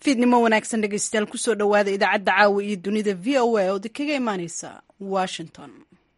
fiidnimo wanaagsan dhegeystayaal kusoo dhowaada idaacadda caawa iyo dunida v o a oo kaga imaaneysa washington.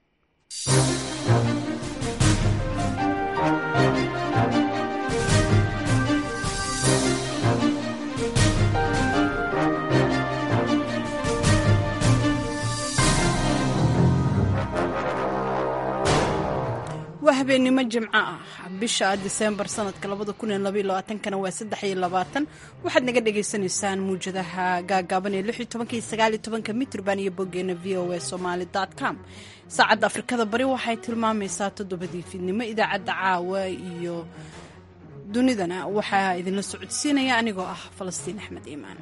waa habeenimo jimco ah bisha Diseembar sanadka 2022 waa 23 waxaad naga dhageysanaysaan muujadaha gaagaaban ee 16-19 mitrban iyo boggeena voasomali.com. saacadda Afrikada Bari waxay tilmaamaysaa 7 fiidnimo. idaacadda caawa iyo dunidana waxaa idinla socodsiinaya anigoo ah Falastiin Axmed Iimaan.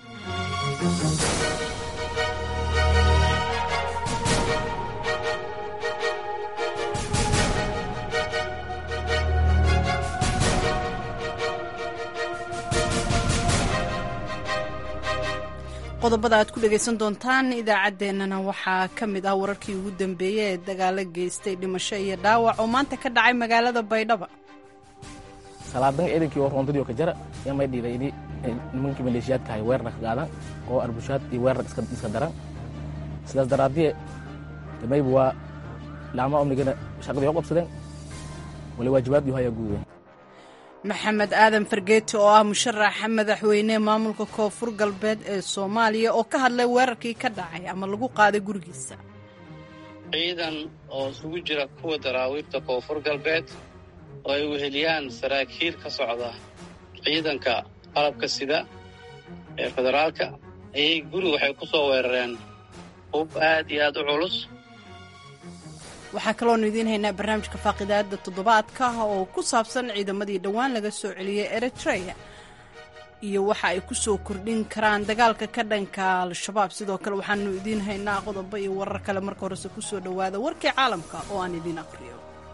qodobada aad ku dhageysan doontaan idaacaddeenana waxaa ka mid ah wararkii ugu dambeeyey ee dagaalo geystay dhimasho iyo dhaawac oo maanta ka dhacay magaalada Baydhabo. salaadan ciidankii oo roondadii ka jara yamay dhiibaydi nimankii maleeshiyaadka ay weerar ka qaadaan oo arbushaad iyo weerar iska daran sidaas daraadii damaybu waa laama omnigana shaqadii u qabsadeen wali waajibaadii haya guudeen. maxamed aadan fargeeti oo ah musharaxa madaxweyne maamulka koonfur galbeed ee Soomaaliya oo ka hadlay weerarkii ka dhacay ama lagu qaaday gurigiisa. ciidan oo isugu jira kuwa daraawiirta koonfur galbeed oo ay weheliyaan saraakiil ka socda ciidanka qalabka sida ee federaalka ayay guri waxay ku soo weerareen hub aad iyo aad u culus. waxaa kaloonu idiin haynaa barnaamijka faaqidaada toddobaadka oo ku saabsan ciidamadii dhowaan laga soo celiyey Eritrea iyo waxa ay ku soo kordhin karaan dagaalka ka dhanka al-shabaab. sidoo kale waxaanu idiin haynaa qodobo iyo warar kale. marka horese ku soo dhowaada warkii caalamka oo aan idiin aqriyo.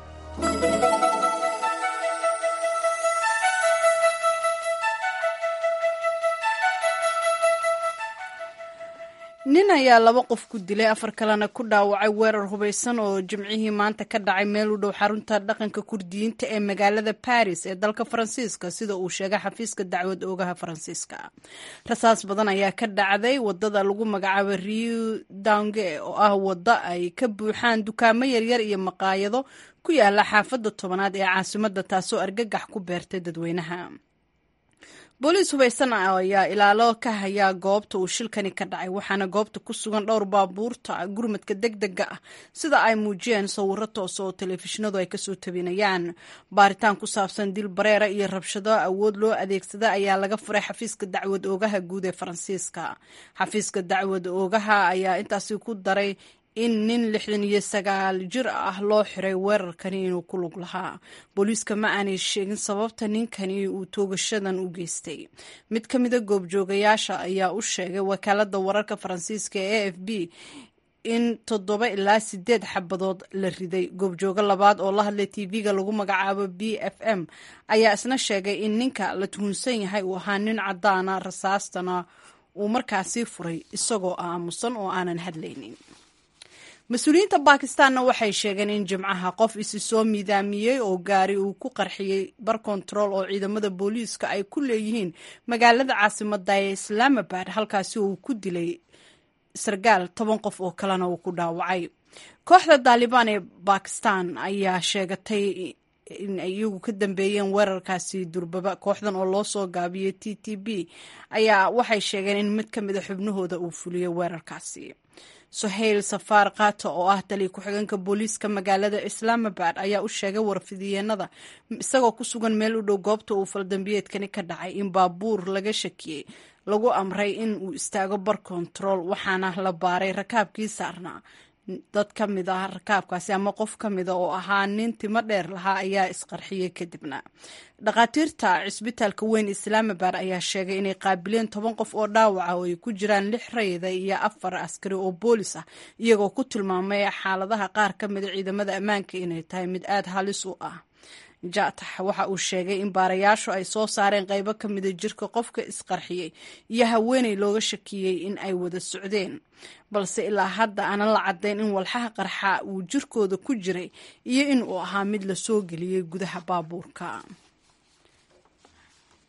nin ayaa 2 qof ku dilay 4 kalena ku dhaawacay weerar hubaysan oo jimcihii maanta ka dhacay meel u dhow xarunta dhaqanka kurdiyiinta ee magaalada Paris ee dalka Faransiiska sida uu sheegay xafiiska dacwad oogaha Faransiiska. rasaas badan ayaa ka dhacday wadada lagu magacaabo Rue d'Ange oo ah wada ay ka buuxaan dukaamo yaryar iyo maqaayado ku yaala xaafadda 10aad ee caasimadda taasoo argagax ku beertay dadweynaha. booliis hubaysan ayaa ilaalo ka haya goobta uu shilkani ka dhacay waxaana goobta ku sugan dhowr baabuurta gurmadka degdega ah sida ay muujiyeen sawirro toos oo telefishinadu ay kasoo tabinayaan. baaritaan ku saabsan dil bareera iyo rabshado awood loo adeegsada ayaa laga furay xafiiska dacwad oogaha guud ee Faransiiska. xafiiska dacwad oogaha ayaa intaasi ku daray in nin 69 jir ah loo xiray weerarkani inuu ku lug lahaa. booliiska ma aanay sheegin sababta ninkani uu toogashadan u geystay. mid ka mida goobjoogayaasha ayaa u sheegay wakaaladda wararka Faransiiska ee AFP in 7 ilaa 8 xabadood la riday. goobjooga labaad oo la hadlay TV-ga lagu magacaabo BFM ayaa isna sheegay in ninka la tuhunsan yahay uu ahaa nin caddaana rasaastana uu markaasi furay isagoo aamusan oo aanan hadlaynin. mas-uuliyiinta Bakistaanna waxay sheegeen in jimcaha qof isi soo miidaamiyey oo gaari uu ku qarxiyey bar control oo ciidamada booliiska ay ku leeyihiin magaalada caasimadda ee Islamabad halkaasi uu ku dilay sargaal 10 qof oo kalena uu ku dhaawacay. kooxda Taliban ee Bakistan ayaa sheegatay in ay iyagu ka dambeeyeen weerarkaasi durbaba. kooxdan oo loo soo gaabiyey TTP ayaa waxay sheegeen in mid ka mid ah xubnahooda uu fuliyey weerarkaasi. Sohail Safar Qato oo ah taliye ku-xigeenka booliiska magaalada Islamabad ayaa u sheegay warfidiyeenada isagoo ku sugan meel u dhow goobta uu faldambiyeedkani ka dhacay in baabuur laga shakiyey lagu amray in uu istaago bar control waxaana la baaray rakaabkii saarnaa. dad ka mid ah rakaabkaasi ama qof ka mida oo ahaa nin timo dheer lahaa ayaa isqarxiyey kadibna. dhakhaatiirta cisbitaalka weyn Islamabad ayaa sheegay inay qaabileen 10 qof oo dhaawaca oo ay ku jiraan 6 rayida iyo 4 askari oo boolis ah iyagoo ku tilmaamay xaaladaha qaar ka mid ciidamada ammaanka inay tahay mid aad halis u ah. Jatax waxa uu sheegay in baarayaashu ay soo saareen qaybo ka mid ah jirka qofka isqarxiyey iyo haweeney looga shakiyey in ay wada socdeen balse ilaa hadda aanan la caddayn in walxaha qarxa uu jirkooda ku jiray iyo in uu ahaa mid la soo geliyey gudaha baabuurka.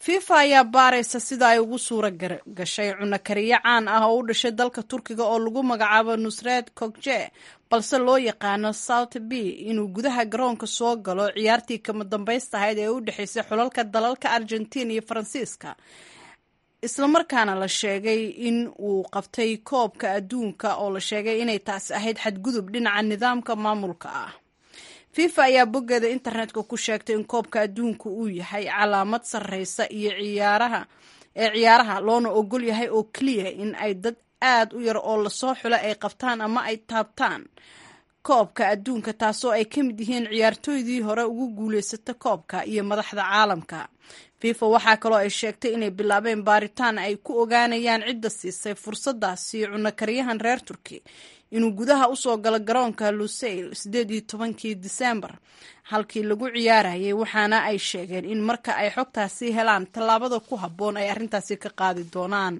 fifa ayaa baaraysa sida ay ugu suura gashay cunno kariye caan ah oo u dhashay dalka turkiga oo lagu magacaabo nusret kokje balse loo yaqaano south b inuu gudaha garoonka soo galo ciyaartii kama dambaysta ahayd ee u dhexaysay xulalka dalalka argentina iyo faransiiska islamarkaana la sheegay in uu qabtay koobka adduunka oo la sheegay inay taasi ahayd xadgudub dhinaca nidaamka maamulka ah. fifa ayaa boggeeda internetka ku sheegtay in koobka adduunka uu yahay calaamad sarreysa iyo ciyaaraha loona ogol yahay oo keliya in ay dad aad u yar oo lasoo xula ay qabtaan ama ay taabtaan koobka adduunka, taasoo ay ka mid yihiin ciyaartooydii hore ugu guulaysata koobka iyo madaxda caalamka. fifa waxaa kaloo ay sheegtay inay bilaabeen baaritaan ay ku ogaanayaan cidda siisay fursadaasi cunno kariyahan reer turki inuu gudaha usoo galo garoonka lusail 18 Diseembar halkii lagu ciyaarayay, waxaana ay sheegeen in marka ay xogtaasi helaan tallaabada ku habboon ay arrintaasi ka qaadi doonaan.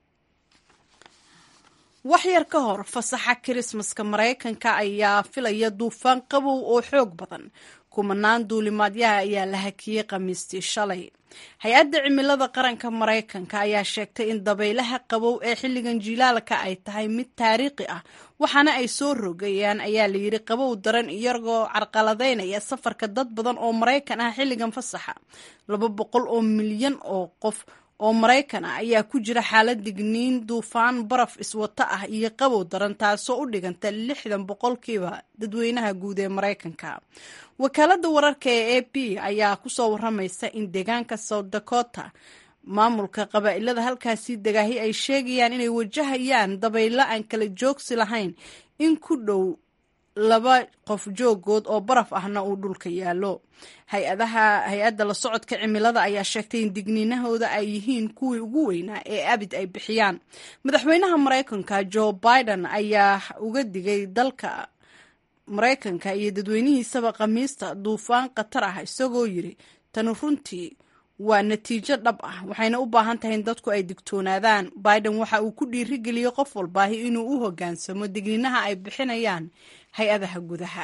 wax yar ka hor fasaxa kirismaska Mareykanka ayaa filaya duufaan qabow oo xoog badan. kumanaan duulimaadyaha ayaa la hakiyey Khamiistii shalay. hay-adda cimilada qaranka Mareykanka ayaa sheegtay in dabaylaha qabow ee xilligan jilaalka ay tahay mid taariikhi ah, waxaana ay soo rogayaan ayaa la yidhi qabow daran iyagoo carqaladeynaya safarka dad badan oo Mareykan ah xilligan fasaxa. 200 oo milyan oo qof oo Mareykan ah ayaa ku jira xaalad digniin duufaan baraf iswata ah iyo qabow daran, taasoo u dhiganta 60% dadweynaha guud ee Mareykanka. wakaaladda wararka ee AP ayaa kusoo waramaysa in deegaanka South Dakota maamulka qabaa'ilada halkaasi degaahi ay sheegayaan inay wajahayaan dabaylo aan kala joogsi lahayn in ku dhow 2 qof joogood oo baraf ahna uu dhulka yaallo. hay-adda la socodka cimilada ayaa sheegtay in digniinahooda ay yihiin kuwii ugu weynaa ee abid ay bixiyaan. madaxweynaha Mareykanka Joe Biden ayaa uga digay dalka Mareykanka iyo dadweynihiisaba Khamiista duufaan khatar ah, isagoo yiri tani runtii waa natiijo dhab ah, waxayna u baahan tahay in dadku ay digtoonaadaan. Biden waxa uu ku dhiirigeliyey qof walbaahi inuu u hoggaansamo digniinaha ay bixinayaan hay-adaha gudaha.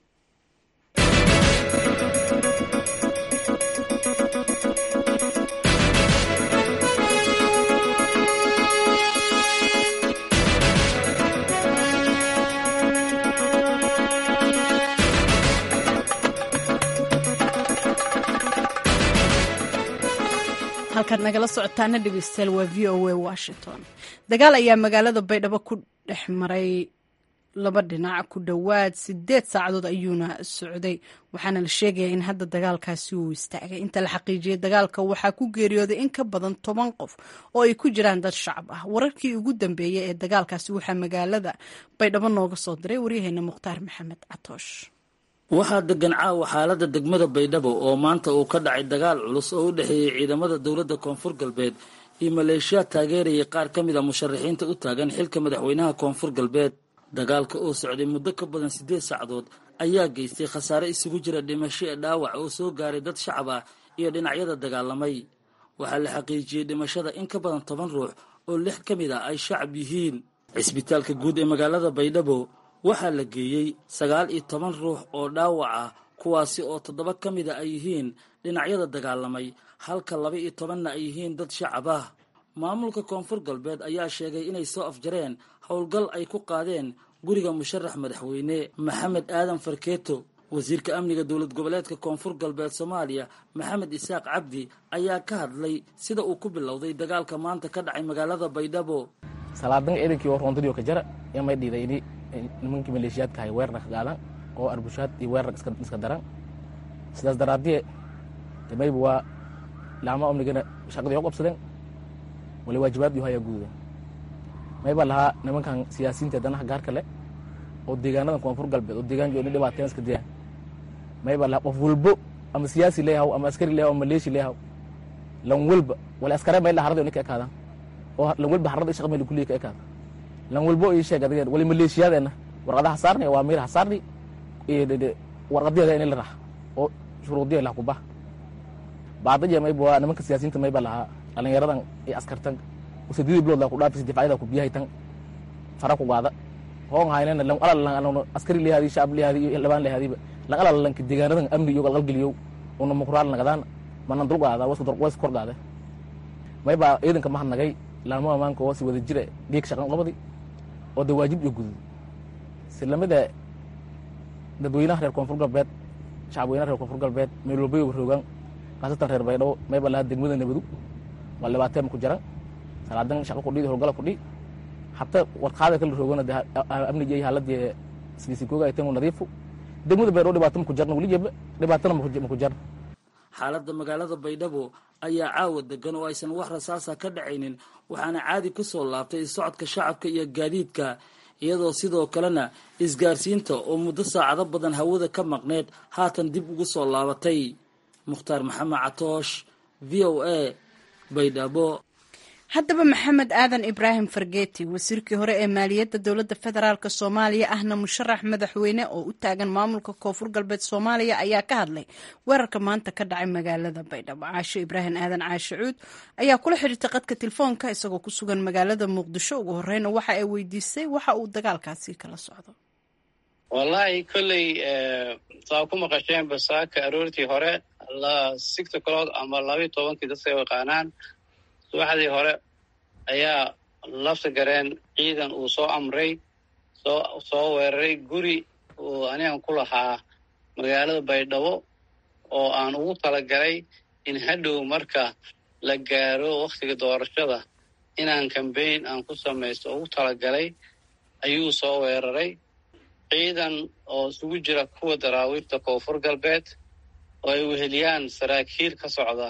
halkaad nagala socotaana dhegeystayaal waa VOA Washington. dagaal ayaa magaalada Baydhabo ku dhex maray laba dhinac ku dhowaad 8 saacadood ayuuna socday, waxaana la sheegayaa in hadda dagaalkaasi uu istaagay. inta la xaqiijiyay dagaalka waxaa ku geeriyooday in ka badan 10 qof oo ay ku jiraan dad shacab ah. wararkii ugu dambeeyay ee dagaalkaasi waxaa magaalada Baydhabo nooga soo diray waryaheena Mukhtaar Maxamed Catoosh. waxaa degan caawa xaaladda degmada Baydhabo oo maanta uu ka dhacay dagaal culus oo u dhexeeyay ciidamada dowladda Koonfur Galbeed iyo maleeshiya taageeraya qaar ka mid ah musharaxiinta u taagan xilka madaxweynaha Koonfur Galbeed. dagaalka oo socday muddo ka badan 8 saacadood ayaa geystay khasaare isugu jira dhimasho iyo dhaawac oo soo gaaray dad shacab ah iyo dhinacyada dagaalamay. waxaa la xaqiijiyay dhimashada in ka badan 10 ruux oo 6 ka mid ah ay shacab yihiin. cisbitaalka guud ee magaalada Baydhabo waxaa la geeyey 19 ruux oo dhaawac ah, kuwaasi oo 7 ka mid ah ay yihiin dhinacyada dagaalamay, halka 12 ay yihiin dad shacab ah. maamulka Koonfur Galbeed ayaa sheegay inay soo afjareen howlgal ay ku qaadeen guriga musharax madaxweyne Maxamed Aadan Farkeeto. wasiirka amniga dowlad goboleedka Koonfur Galbeed Soomaaliya Maxamed Isaaq Cabdi ayaa ka hadlay sida uu ku bilowday dagaalka maanta ka dhacay magaalada Baydhabo. salaadan ciidankii oo roondadii ka jara yamay dhiiday nimankii maleeshiyaadka ay weerar ka qaadan oo arbushaad iyo weerar iska daran. sidaas daraadii tamayb waa laama amnigana shaqadii u qabsadeen wali waajibaad iyo haya guud mayba laha nimankan siyaasiyiinta danaha gaarka leh oo deegaanada Koonfur Galbeed oo deegaan joogay dhibaateen iska diyaa mayba laha qof walbo ama siyaasi leeyahay ama askari leeyahay ama maleeshi leeyahay lan walba wala askari bay la harado ninka kaada oo lan walba harada shaqo meel kulliye ka kaada lan walbo ay sheegay wali maleeshiyadeena warqadaha saarnay waa miir hasaarni ee warqadaha in la raax oo shuruudiye la ku baa baadaya mayba waa nimanka siyaasiyiinta mayba laha dhalinyaradan ee askartan usadii bilood la ku dhaafis difaacida ku biyahay tan fara ku qaada hoon haynana lan ala askari leeyahay shacab leeyahay iyo labaan leeyahay lan ala lan deegaanadan amni iyo qalgal geliyo oo makuraal nagadaan manan dulqaada was kordhaade maybaa ciidanka mahadnagay laalmo ammaanka oo si wada jira dhiig shaqan qabadi oo de waajib iyo gudud si lamida dadweynaha reer koonfur galbeed shacabweynaha reer koonfur galbeed meel walba roogaan kaasatan reer baydhabo mayba laha degmada nabadu waa dhibaateen ku jira salaadan shaqo kudhii howlgala kudhii hataa warqaada kala roogana de amniga iyo haaladii sidiisikooga ay tamu nadiifu degmada baydhabo dhibaato maku jarna weligeeba dhibaatana maku jar xaaladda magaalada baydhabo ayaa caawa degan oo aysan wax rasaasa ka dhacaynin waxaana caadi ku soo laabtay socodka shacabka iyo gaadiidka iyadoo sidoo kalena isgaarsiinta oo muddo saacado badan hawada ka maqneed haatan dib ugu soo laabatay. Mukhtaar Maxamed Catoosh, v o a baydhabo. haddaba maxamed aadan ibraahim fargeeti wasiirkii hore ee maaliyadda dowladda federaalk soomaaliya ahna musharax madaxweyne oo u taagan maamulka koonfur galbeed soomaaliya ayaa ka hadlay weerarka maanta ka dhacay magaalada baydhabo. caasho ibraahim aadan caashe cuud ayaa kula xidhiirtay qadka telefoonka isagoo ku sugan magaalada muqdisho. ugu horeyna waxa ay weydiisay waxa uu dagaalkaasi kala socdo. wallaahi kolley saa ku maqasheen basaaka aroortii hore 6 o'clock ama 12 dadka yaqaanaan subaxdii hore ayaa lafta gareen ciidan uu soo amray soo weeraray guri uu anigan ku lahaa magaalada baydhabo oo aan ugu talagalay in hadhow marka la gaaro wakhtiga doorashada inaan kambayn aan ku samaysto ugu talagalay ayuu soo weeraray. ciidan oo isugu jira kuwa daraawiirta koonfur galbeed oo ay weheliyaan saraakiil ka socda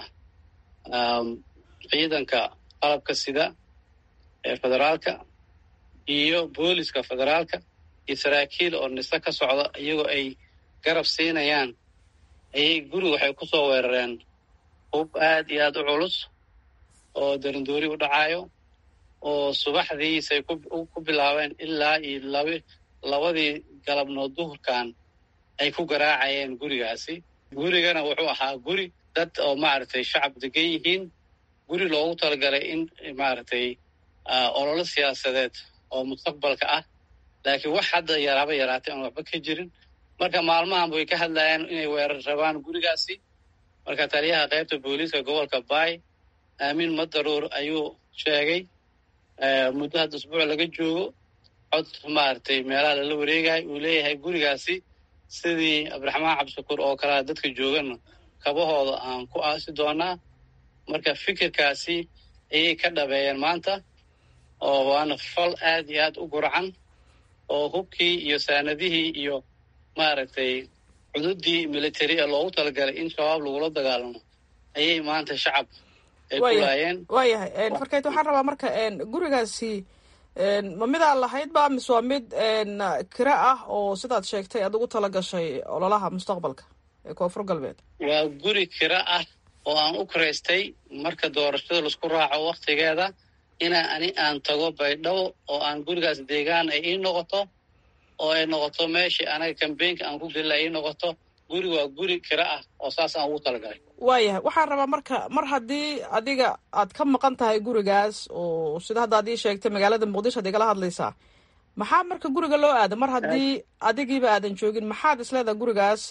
ciidanka qalabka sida ee federaalka iyo booliska federaalka iyo saraakiil oo nise ka socda iyagoo ay garab siinayaan ayay guriga waxay ku soo weerareen hub aad iyo aad u culus oo darandoori u dhacayo oo subaxdiisay ku bilaabeen ilaa iyo labadii galabnood duhurkan ay ku garaacayeen gurigaasi. gurigana wuxuu ahaa guri dad oo maaragtay shacab degan yihiin, guri loogu talagalay in maaragtay ololo siyaasadeed oo mustaqbalka ah, laakiin wax hadda yaraatay aan waxba ka jirin. marka maalmahan way ka hadlayaan inay weerar rabaan gurigaasi. marka taliyaha qaybta booliiska gobolka baay aamin madaruur ayuu sheegay muddo hadda usbuuc laga joogo cod maaragtay meelaha lala wareegayo uu leeyahay gurigaasi sidii abdiraxmaan cabdishakuur oo kalea dadka joogana kabahooda aan ku aasi doonaa. marka fikirkaasi ayay ka dhabeeyeen maanta oo waana fal aad iyo aad u gurcan oo hubkii iyo saanadihii iyo maaragtay cududii military ee loogu talagalay in shabaab lagula dagaalamo ayay maanta shacab ay ku laayeen. waayahay farkeet waxaan rabaa marka gurigaasi ma midaa lahayd ba mise waa mid kira ah oo sidaad sheegtay aad ugu tala gashay ololaha mustaqbalka ee koonfur galbeed? waa guri kira ah oo aan u kiraystay marka doorashada laisku raaco waktigeeda aan tago baydhabo oo aan gurigaas deegaan ay ii noqoto oo ay noqoto meeshii anaga kambeynka aan ku gelila ii noqoto. guri waa guri kira ah oo saas aan ugu talagalay. waayahay waxaan rabaa marka mar haddii adiga aad ka maqan tahay gurigaas oo sida hadda ad ii sheegtay magaalada muqdisho ad igala hadlaysaa, maxaa marka guriga loo aada mar haddii adigiiba aadan joogin? maxaad isleedahay gurigaas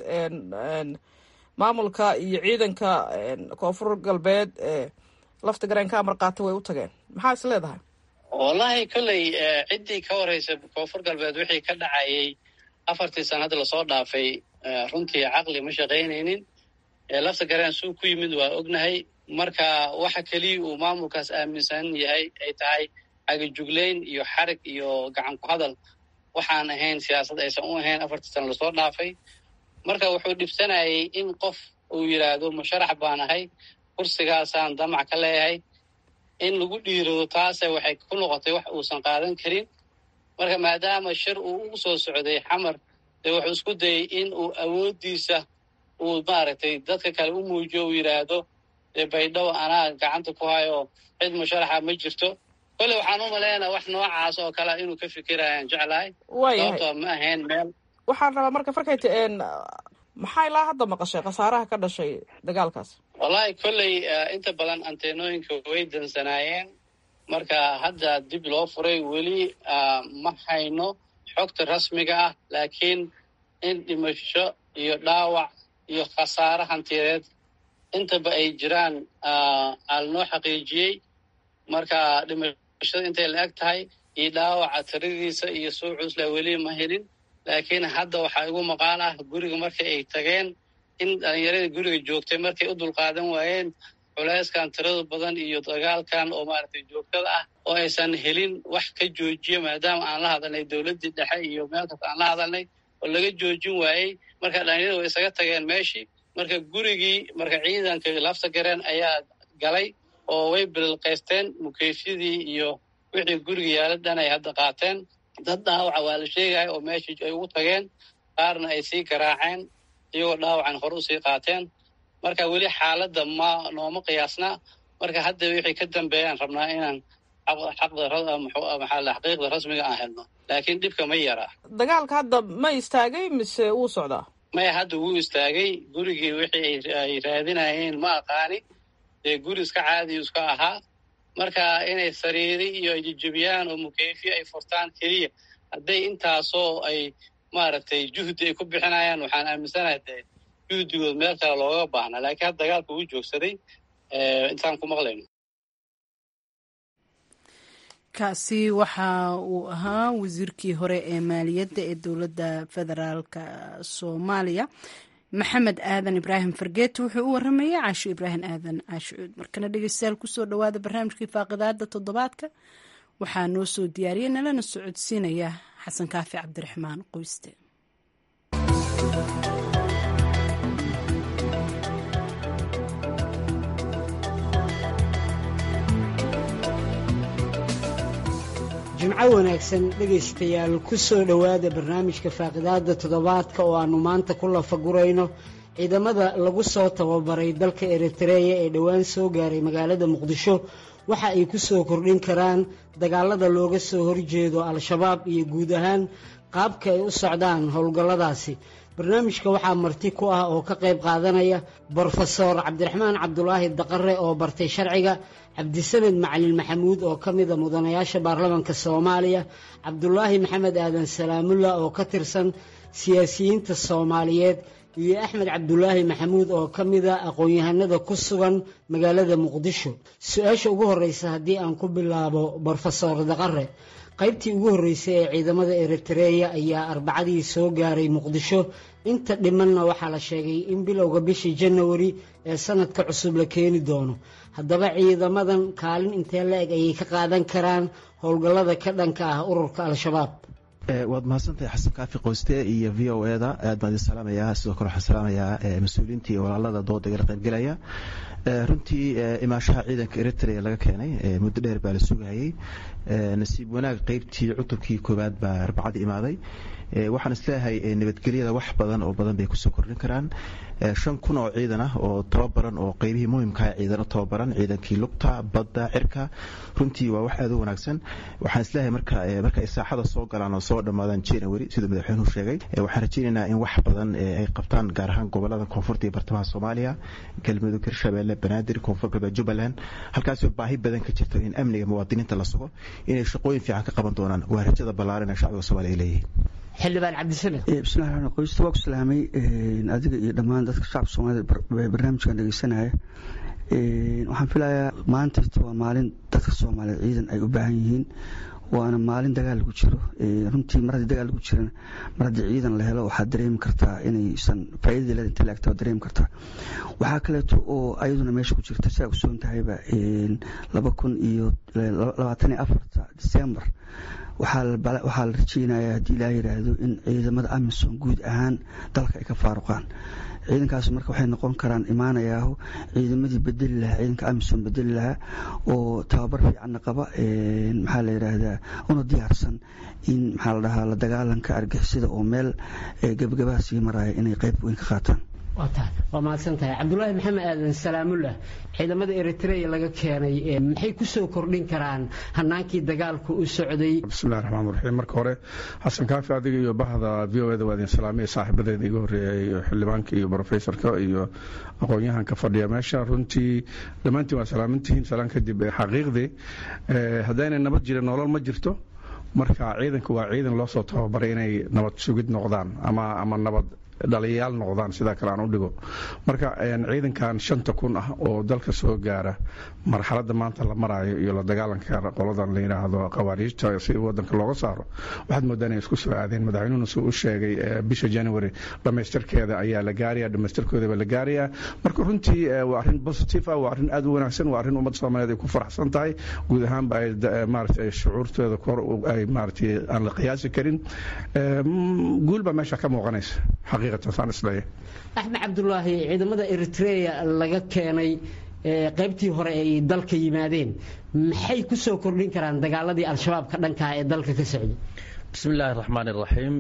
maamulka iyo ciidanka koonfur galbeed lafta gareen ka amar qaata way u tageen, maxaa is leedahay? wallaahi kolley ciddii ka horeysa koonfur galbeed wixii ka dhacayay 4 sanad lasoo dhaafay runtii caqli ma shaqaynaynin. lafta gareen suu ku yimid waa ognahay. marka waxa keliya uu maamulkaas aaminsan yahay ay tahay agajuglayn iyo xarig iyo gacan ku hadal waxaan ahayn siyaasad aysan u ahayn 4 sano lasoo dhaafay. marka wuxuu dhibsanayay in qof uu yidhaahdo musharax baan ahay, kursigaasaan damac ka leeyahay, in lagu dhiirado taase waxay ku noqotay wax uusan qaadan karin. marka maadaama shir uu ugu soo socday xamar dee wuxuu isku dayay in uu awooddiisa uu maaragtay dadka kale u muujiyo uu yidhaahdo dee baydhabo anaa gacanta ku hayo cid musharaxa ma jirto. kolley waxaan u maleynayaa wax noocaas oo kale inuu ka fikirayaan jeclahay. sababtoo ma ahayn meel. waxaan rabaa marka farkayta maxaa ilaa hadda maqashay khasaaraha ka dhashay dagaalkaas? wallaahi kolley inta badan anteenooyinka way dansanaayeen. marka hadda dib loo furay weli ma hayno xogta rasmiga ah, laakiin in dhimasho iyo dhaawac iyo khasaare hantiyadeed intaba ay jiraan noo xaqiijiyey. marka dhimashada intay la eg tahay iyo dhaawaca tiradiisa iyo soo cusla weli ma helin. laakiin hadda waxaa igu maqaan ah guriga markay ay tageen in dhalinyaradii guriga joogtay markay u dulqaadan waayeen culayskan tirada badan iyo dagaalkan oo maaragtay joogtada ah oo aysan helin wax ka joojiya maadaama aan la hadalnay dowladdii dhexe iyo meel kasta aan la hadalnay oo laga joojin waayey. marka dhalinyarada way isaga tageen meeshii. marka gurigii marka ciidanka lafta gareen ayaa galay oo way bililqaysteen mukeyfyadii iyo wixii guriga yaala dhan ay hadda qaateen. dad dhaawaca waa la sheegaya oo meeshii ay ugu tageen, qaarna ay sii garaaceen iyagoo dhaawacan hore usii qaateen. marka weli xaaladda nooma qiyaasna. marka hadda wixii ka dambeeyaan rabnaa inaan xaqiiqda rasmiga aan helno, laakiin dhibka ma yaraa. dagaalka hadda ma istaagay mise wuu socdaa? maya, hadda wuu istaagay. gurigii wixii ay raadinayeen ma aqaani, dee guri iska caadiyu iska ahaa. marka inay sariiri iyo ay jejebiyaan oo mukeyfiye ay furtaan keliya hadday intaasoo ay maaragtay juhdi ay ku bixinayaan, waxaan aaminsanahay dee juhdigood meel kale looga baahnaa. laakiin hadda dagaalka wuu joogsaday intaan ku maqlayno. kaasi waxa uu ahaa wasiirkii hore ee maaliyadda ee dowladda federaalka soomaaliya maxamed aadan ibraahim fargeeti. wuxuu u waramayay caasho ibraahim aadan caashucuud. markana dhegeystayaal kusoo dhawaada barnaamijkii faaqidaada toddobaadka. waxaa noo soo diyaariyay nalana socodsiinaya xasan kaafi cabdiraxmaan qoyste. jimco wanaagsan dhegaystayaal ku soo dhowaada barnaamijka faaqidaada toddobaadka oo aannu maanta ku lafagurayno ciidamada lagu soo tababaray dalka eritreya ee dhowaan soo gaaray magaalada muqdisho waxa ay ku soo kordhin karaan dagaalada looga soo horjeedo al-shabaab iyo guud ahaan qaabka ay u socdaan howlgalladaasi. barnaamijka waxaa marti ku ah oo ka qayb qaadanaya brofesor cabdiraxmaan cabdulaahi daqare oo bartay sharciga, cabdisamed macalin maxamuud oo ka mida mudanayaasha baarlamaanka soomaaliya, cabdulaahi maxamed aadan salaamulla oo ka tirsan siyaasiyiinta soomaaliyeed, iyo axmed cabdulaahi maxamuud oo ka mida aqoon-yahanada ku sugan magaalada muqdisho. su-aasha ugu horreysa haddii aan ku bilaabo brofesor daqare, qaybtii ugu horreysay ee ciidamada eritreya ayaa arbacadii soo gaaray muqdisho. inta dhimanna waxaa la sheegay in bilowga bishii janawari ee sanadka cusub la keeni doono. haddaba ciidamadan kaalin intee la eg ayay ka qaadan karaan howlgallada ka dhanka ah ururka al-shabaab? waad mahadsantahay xasan kaafi qoyste iyo v o eda aad baan idin salaamayaa. sidoo kale waxaan salaamayaa mas-uuliyiinta iyo walaalada dooda igala qaybgelaya. runtii imaashaha ciidanka eritrea laga keenay muddo dheer baa la sugayay. nasiib wanaag qaybtii cutubkii koowaad baa arbacadii imaaday. waxaan isleeyahay nabadgelyada wax badan oo badan bay kusoo kordhin karaan. 5,000 oo ciidan ah oo tababaran oo qaybihii muhiimkaha ciidano tababaran, ciidankii lugta, badda, cirka, runtii waa wax aad u wanaagsan. waxaan isleeyahay marka ay saaxada soo galaan oo soo dhammaadaan January sidoo madaxweynuhu sheegay, waxaan rajaynaynaa in wax badan ay qabtaan gaar ahaan gobolada koonfurta iyo bartamaha Soomaaliya, Galmudug, Hirshabelle, Banaadir, Koonfur Galbeed, Jubbaland, halkaas oo baahi badan ka jirto in amniga muwaadiniinta la sugo, inay shaqooyin fiican ka qaban doonaan. waa rajada ballaaran ee shacabka Soomaaliya leeyahay. xildhibaan cabdisamed. bismillahi rahmaan qoysta waa ku salaamay adiga iyo dhammaan dadka shacabka Soomaaliyeed barnaamijkan dhageysanaya. waxaan filayaa maanta waa maalin dadka Soomaaliyeed ciidan ay u baahan yihiin, waana maalin dagaal lagu jiro. runtii mar haddii dagaal lagu jirana, mar haddii ciidan la helo waxaad dareemi kartaa inaysan faa'iidada leedahay inta laagta waad dareemi kartaa. waxaa kaleeto oo ayaduna meesha ku jirta sidaa ogsoon tahayba 2024 December waxaa la rajeynayaa haddii ilaa yidhaahdo in ciidamada amisom guud ahaan dalka ay ka faaruqaan. ciidankaas marka waxay noqon karaan imaanayaaho ciidamadii bedeli lahaa, ciidanka amisom bedeli lahaa oo tababar fiicanna qaba, maxaa la yidhaahdaa una diyaarsan in maxaa la dhahaa la dagaalanka argixisada oo meel gabagabaha sii maraya inay qayb weyn ka qaataan. waa mahadsan tahay. cabdulaahi maxamed aadan salaamullah, ciidamada eritreya laga keenay maxay ku soo kordhin karaan hanaankii dagaalku u socday? bismillahi raxmaan raxiim. marka hore xasan kaafi adiga iyo bahda v o eda waa idin salaamay, saaxiibadeeda iga horreeyay iyo xildhibaanka iyo brofesorka iyo aqoon-yahanka fadhiya meesha. runtii dhammaantiin waa salaamantihiin. salaan kadib xaqiiqdii haddaynay nabad jirin nolol ma jirto. marka ciidanka waa ciidan loo soo tababaray inay nabad sugid noqdaan ama nabad dhaliyayaal noqdaan sidaa kale aan u dhigo marka ciidankan 5,000 ah oo dalka soo gaara marxaladda maanta la maraayo iyo la dagaalanka qoladan la yidhaahdo khawaariijta si wadanka looga saaro waxaad moodaa inay isku soo aadeen madaxweynuhuna suu u sheegay bisha January dhamaystirkeeda ayaa la gaarayaa dhamaystirkoodaba la gaarayaa marka runtii waa arrin positive ah waa arrin aad u wanaagsan waa arrin ummadda Soomaaliyeed ay ku faraxsan tahay guud ahaanba ay maaragtay shucuurtooda kor ay maaragtay aan la qiyaasi karin guulba meesha ka muuqanaysa xaqiiqatan saan isleeyahay Axmed Cabdullaahi ciidamada Eritrea laga keenay qaybtii hore ay dalka yimaadeen maxay ku soo kordhin karaan dagaaladii al-shabaab ka dhanka ah ee dalka ka socday bismillaahi raxmaani raxiim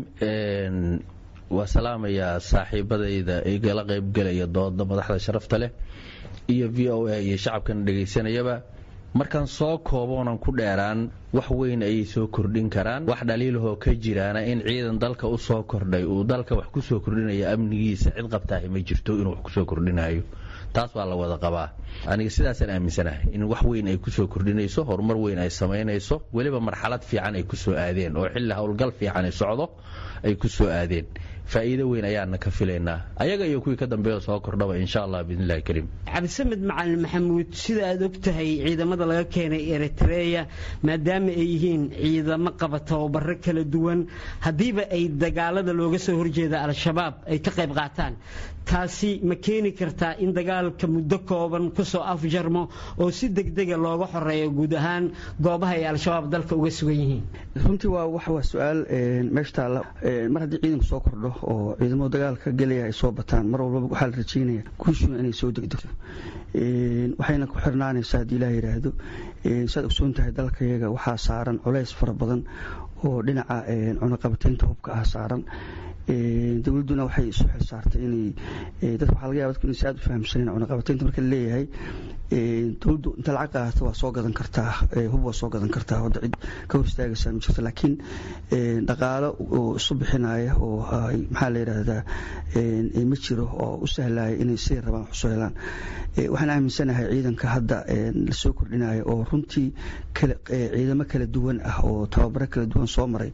waa salaamayaa saaxiibadayda igala qaybgelaya dooda madaxda sharafta leh iyo VOA iyo shacabkan dhagaysanayaba markaan soo kooboonan ku dheeraan wax weyn ayay soo kordhin karaan wax dhaliilahoo ka jiraana in ciidan dalka u soo kordhay uu dalka wax ku soo kordhinaya amnigiisa cid qabtaahi ma jirto inuu wax ku soo kordhinayo taas waa la wada qabaa aniga sidaasaan aaminsanahay in wax weyn ay ku soo kordhinayso horumar weyn ay samaynayso weliba marxalad fiican ay ku soo aadeen oo xilli howlgal fiican ay socdo ay ku soo aadeen faa'iido weyn ayaana ka filaynaa ayaga iyo kuwii ka dambeeya soo kordhaba insha Allah biidnillaahi kariim Cabdisamed Macalin Maxamuud sida aad ogtahay ciidamada laga keenay Eritrea maadaama ay yihiin ciidamo qabata oo barre kala duwan hadiiba ay dagaalada looga soo horjeeda al-shabaab ay ka qayb qaataan taasi ma keeni kartaa in dagaalka muddo kooban ku soo afjarmo oo si degdeg ah looga xoreeyo guud ahaan goobaha ay al-shabaab dalka uga sugan yihiin runtii waa su'aal meeshta mar haddii ciidanku soo kordho oo ciidamada dagaalka galaya ay soo bataan mar walba waxa la rajaynayaa guushu inay soo degdegto waxayna ku xirnaanaysaa haddii Ilaahay yiraahdo saad ogsoon tahay dalkayaga waxaa saaran culays fara badan oo dhinaca cunaqabataynta hubka ah saaran dawladuna waxay isu xilsaartay inay dadka waxa laga yaabaa in si aad u fahamsaneen cunaqabataynta marka la leeyahay dawladdu inta lacag qaadato waa soo gadan kartaa hub waa soo gadan kartaa wada cid ka hor istaagaysa ma jirto laakiin dhaqaalo oo isu bixinaya oo maxaa la yiraahdaa ma jiro oo u sahlaya inay si rabaan wax soo helaan waxaan aaminsanahay ciidanka hadda la soo kordhinayo oo runtii ciidamo kala duwan ah oo tababaro kala duwan soo maray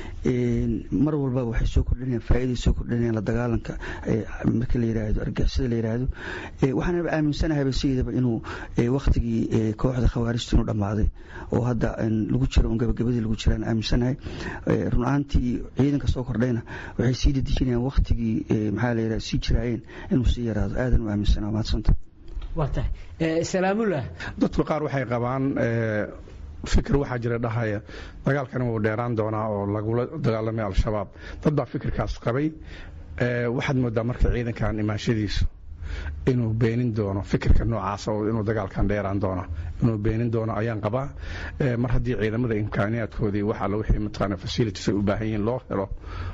mar walba waxay soo kordhinayaan faa'iido soo kordhinayaan la dagaalanka marka la yiraahdo argagixisada la yiraahdo waxaan aaminsanahay sidaba inuu waqtigii kooxda khawaarijta inuu dhamaaday oo hadda lagu jiro gabagabadii lagu jiraan aaminsanahay run ahaantii ciidanka soo kordhayna waxay sii dedejinayaan waqtigii maxaa la yiraahdo sii jiraayeen inuu sii yaraado aadan u aaminsanahay maadsanta wata salaamullah dadku qaar waxay qabaan fikir waxaa jira dhahaya dagaalkan wuu dheeraan doonaa oo lagula dagaalamay al-shabaab dad baa fikirkaas qabay waxaad moodaa marka ciidankan imaanshadiisu inuu beenin doono fikirka noocaas oo inuu dagaalkan dheeraan doono inuu beenin doono ayaan qabaa mar haddii ciidamada imkaaniyaadkoodii waxa la wixii mataqaana facilities ay u baahan yihiin loo helo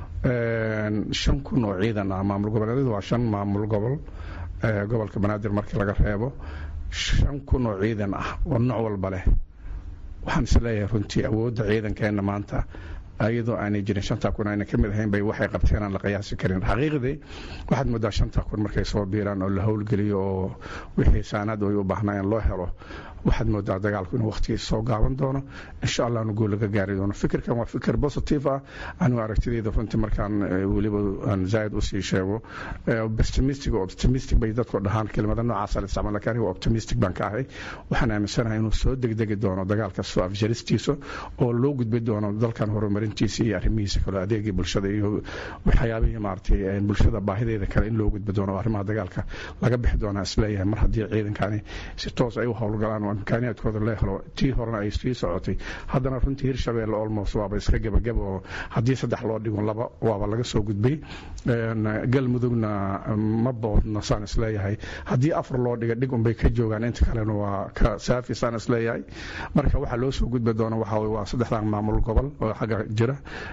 5,000 oo ciidan ah maamul goboleedyadu waa 5 maamul gobol gobolka Banaadir markii laga reebo 5,000 oo ciidan ah oo nooc walba leh waxaan isleeyahay runtii awoodda ciidankeena maanta ayadoo aanay jirin 5,000 ayna ka mid ahayn bay waxay qabteen aan la qiyaasi karin xaqiiqdii waxaad moodaa 5,000 markay soo biiraan oo la howlgeliyo oo wixii saanad ay u baahnayeen loo helo waxaad moodaa dagaalku inuu waqtigiisa soo gaaban doono insha Allah anu guul laga gaari doono fikirkan waa fikir positive ah anu aragtidayda runtii markaan waliba aan zaid u sii sheego optimistic bay dadku dhahaan kelmada noocaas la isticmaalo laakiin waa optimistic baan ka ahay waxaan aaminsanahay inuu soo degdegi doono dagaalka soo afjaristiisa oo loo gudbi doono dalkan horumarintiisa iyo arrimihiisa kale adeegii bulshada iyo waxyaabihii maartay bulshada baahideeda kale in loo gudbi doono arrimaha dagaalka laga bixi doona isleeyahay mar haddii ciidankani si toos ay u howlgalaan imkaaniyaadkooda la helo tii horena ay sii socotay haddana runtii Hirshabelle almost waaba iska gabagabo haddii 3 loo dhigo 2 waaba laga soo gudbay galmudugna ma boodna saan isleeyahay haddii 4 loo dhigo dhig unbay ka joogaan inta kalena waa ka saafi saan isleeyahay marka waxa loo soo gudbi doona waxa waa 3 maamul gobol oo xagga jira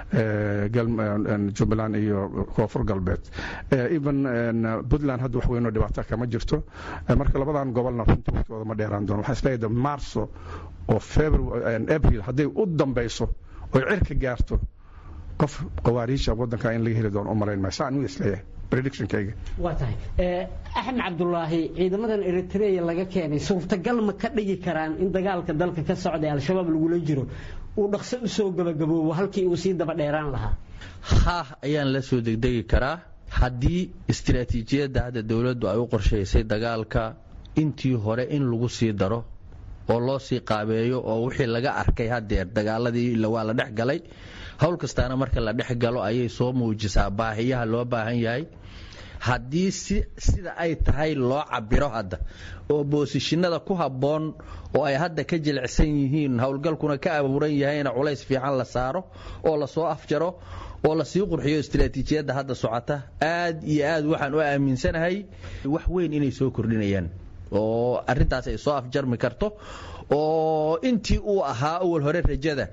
Jubbaland iyo Koonfur Galbeed even Puntland hadda wax weyn oo dhibaato kama jirto marka labadan gobolna runtii waqtigooda ma dheeraan doono waxa isleeyahay Marso oo February April haday u dambayso oo cirka gaarto qof qawaariisha wadanka in laga heli doono u maleyn ma saan u isleeyahay prediction kayga waa tahay Axmed Cabdullaahi ciidamadan Eritrea laga keenay suurtagal ma ka dhigi karaan in dagaalka dalka ka socday al-shabaab lagu jiro uu dhaqso u soo gabagaboobo halkii uu sii daba dheeraan lahaa ayaan la soo degdegi karaa haddii istiraatiijiyadda hadda dowladdu ay u qorshaysay dagaalka intii hore in lagu sii daro oo loo sii qaabeeyo oo wixii laga arkay haddeer dagaaladii waa la dhex galay hawl kastaana marka la dhex galo ayay soo muujisaa baahiyaha loo baahan yahay haddii sida ay tahay loo cabiro hadda oo boosishinada ku habboon oo ay hadda ka jilicsan yihiin howlgalkuna ka abuuran yahayna culays fiican la saaro oo la soo afjaro oo la sii qurxiyo istiraatiijiyadda hadda socota aad iyo aad waxaan u aaminsanahay wax weyn inay soo kordhinayaan oo arrintaas ay soo afjarmi karto oo intii uu ahaa awal hore rajada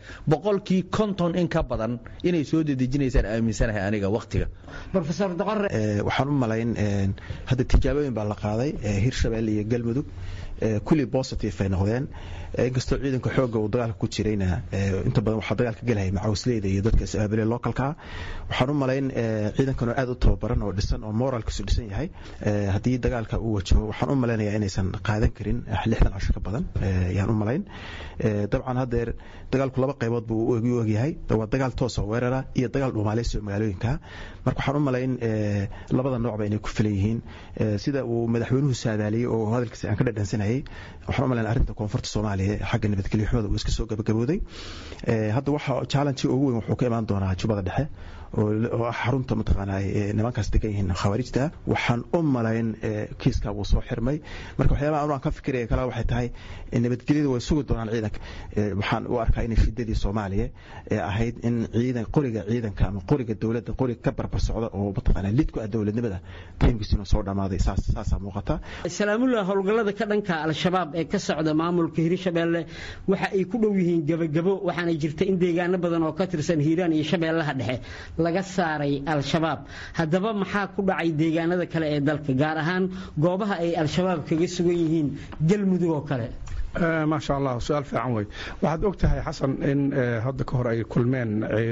50% in ka badan inay soo dedejinaysaan aaminsanahay aniga waqtiga professor Doqor waxaan u malayn hadda tijaabooyin baa la qaaday Hirshabelle iyo Galmudug kulli positive ay noqdeen inkastoo ciidanka xoogga uu dagaalka ku jirayna inta badan waxa dagaalka galay macawsleyda iyo dadka isaabilay localka waxaan u malayn ciidankan oo aad u tababaran oo dhisan oo moralkiisu dhisan yahay hadii dagaalka uu wajaho waxaan u maleynayaa inaysan qaadan karin 60 casho ka badan yaan u malayn dabcan hadeer dagaalku laba qaybood buu u ogyahay waa dagaal toos oo weerara iyo dagaal dhuumaaleysi magaalooyinka marka waxaan u malayn labada noocba inay ku filan yihiin sida uu madaxweynuhu saadaaliyay oo hadalkiisa aan ka dhadhansanayay waxaan u malayn arrinta koonfurta Soomaaliya xagga nabadgelyo xumada uu iska soo gabagabooday hadda waxa challenge ugu weyn wuxuu ka imaan doonaa Jubbada Dhexe oo xarunta mataqaanay nimankaas degan yihiin khawaarijta waxaan u malayn kiiska uu soo xirmay marka waxyaabaha aan ka fikiray kala waxay tahay in nabadgelyadu way sugi doonaan ciidanka waxaan u arkaa in shidadii Soomaaliya ahayd in ciidanka ama qoriga dawladda qoriga ka barbar socda oo mataqaanay lidku dawladnimada taymkiisuna soo dhamaaday saas muuqata salaamullah howlgallada ka dhanka al-shabaab ee ka socda maamulka Hirshabelle waxa ay ku dhow yihiin gabagabo waxaana jirta in deegaano badan oo ka tirsan Hiiraan iyo Shabeellaha Dhexe laga saaray al-shabaab haddaba maxaa ku dhacay deegaanada kale ee dalka gaar ahaan goobaha ay al-shabaab kaga sugan yihiin Galmudug oo kale ما شاء الله سؤال في عنوي واحد أكتها حسن إن هذا كهر أي كل من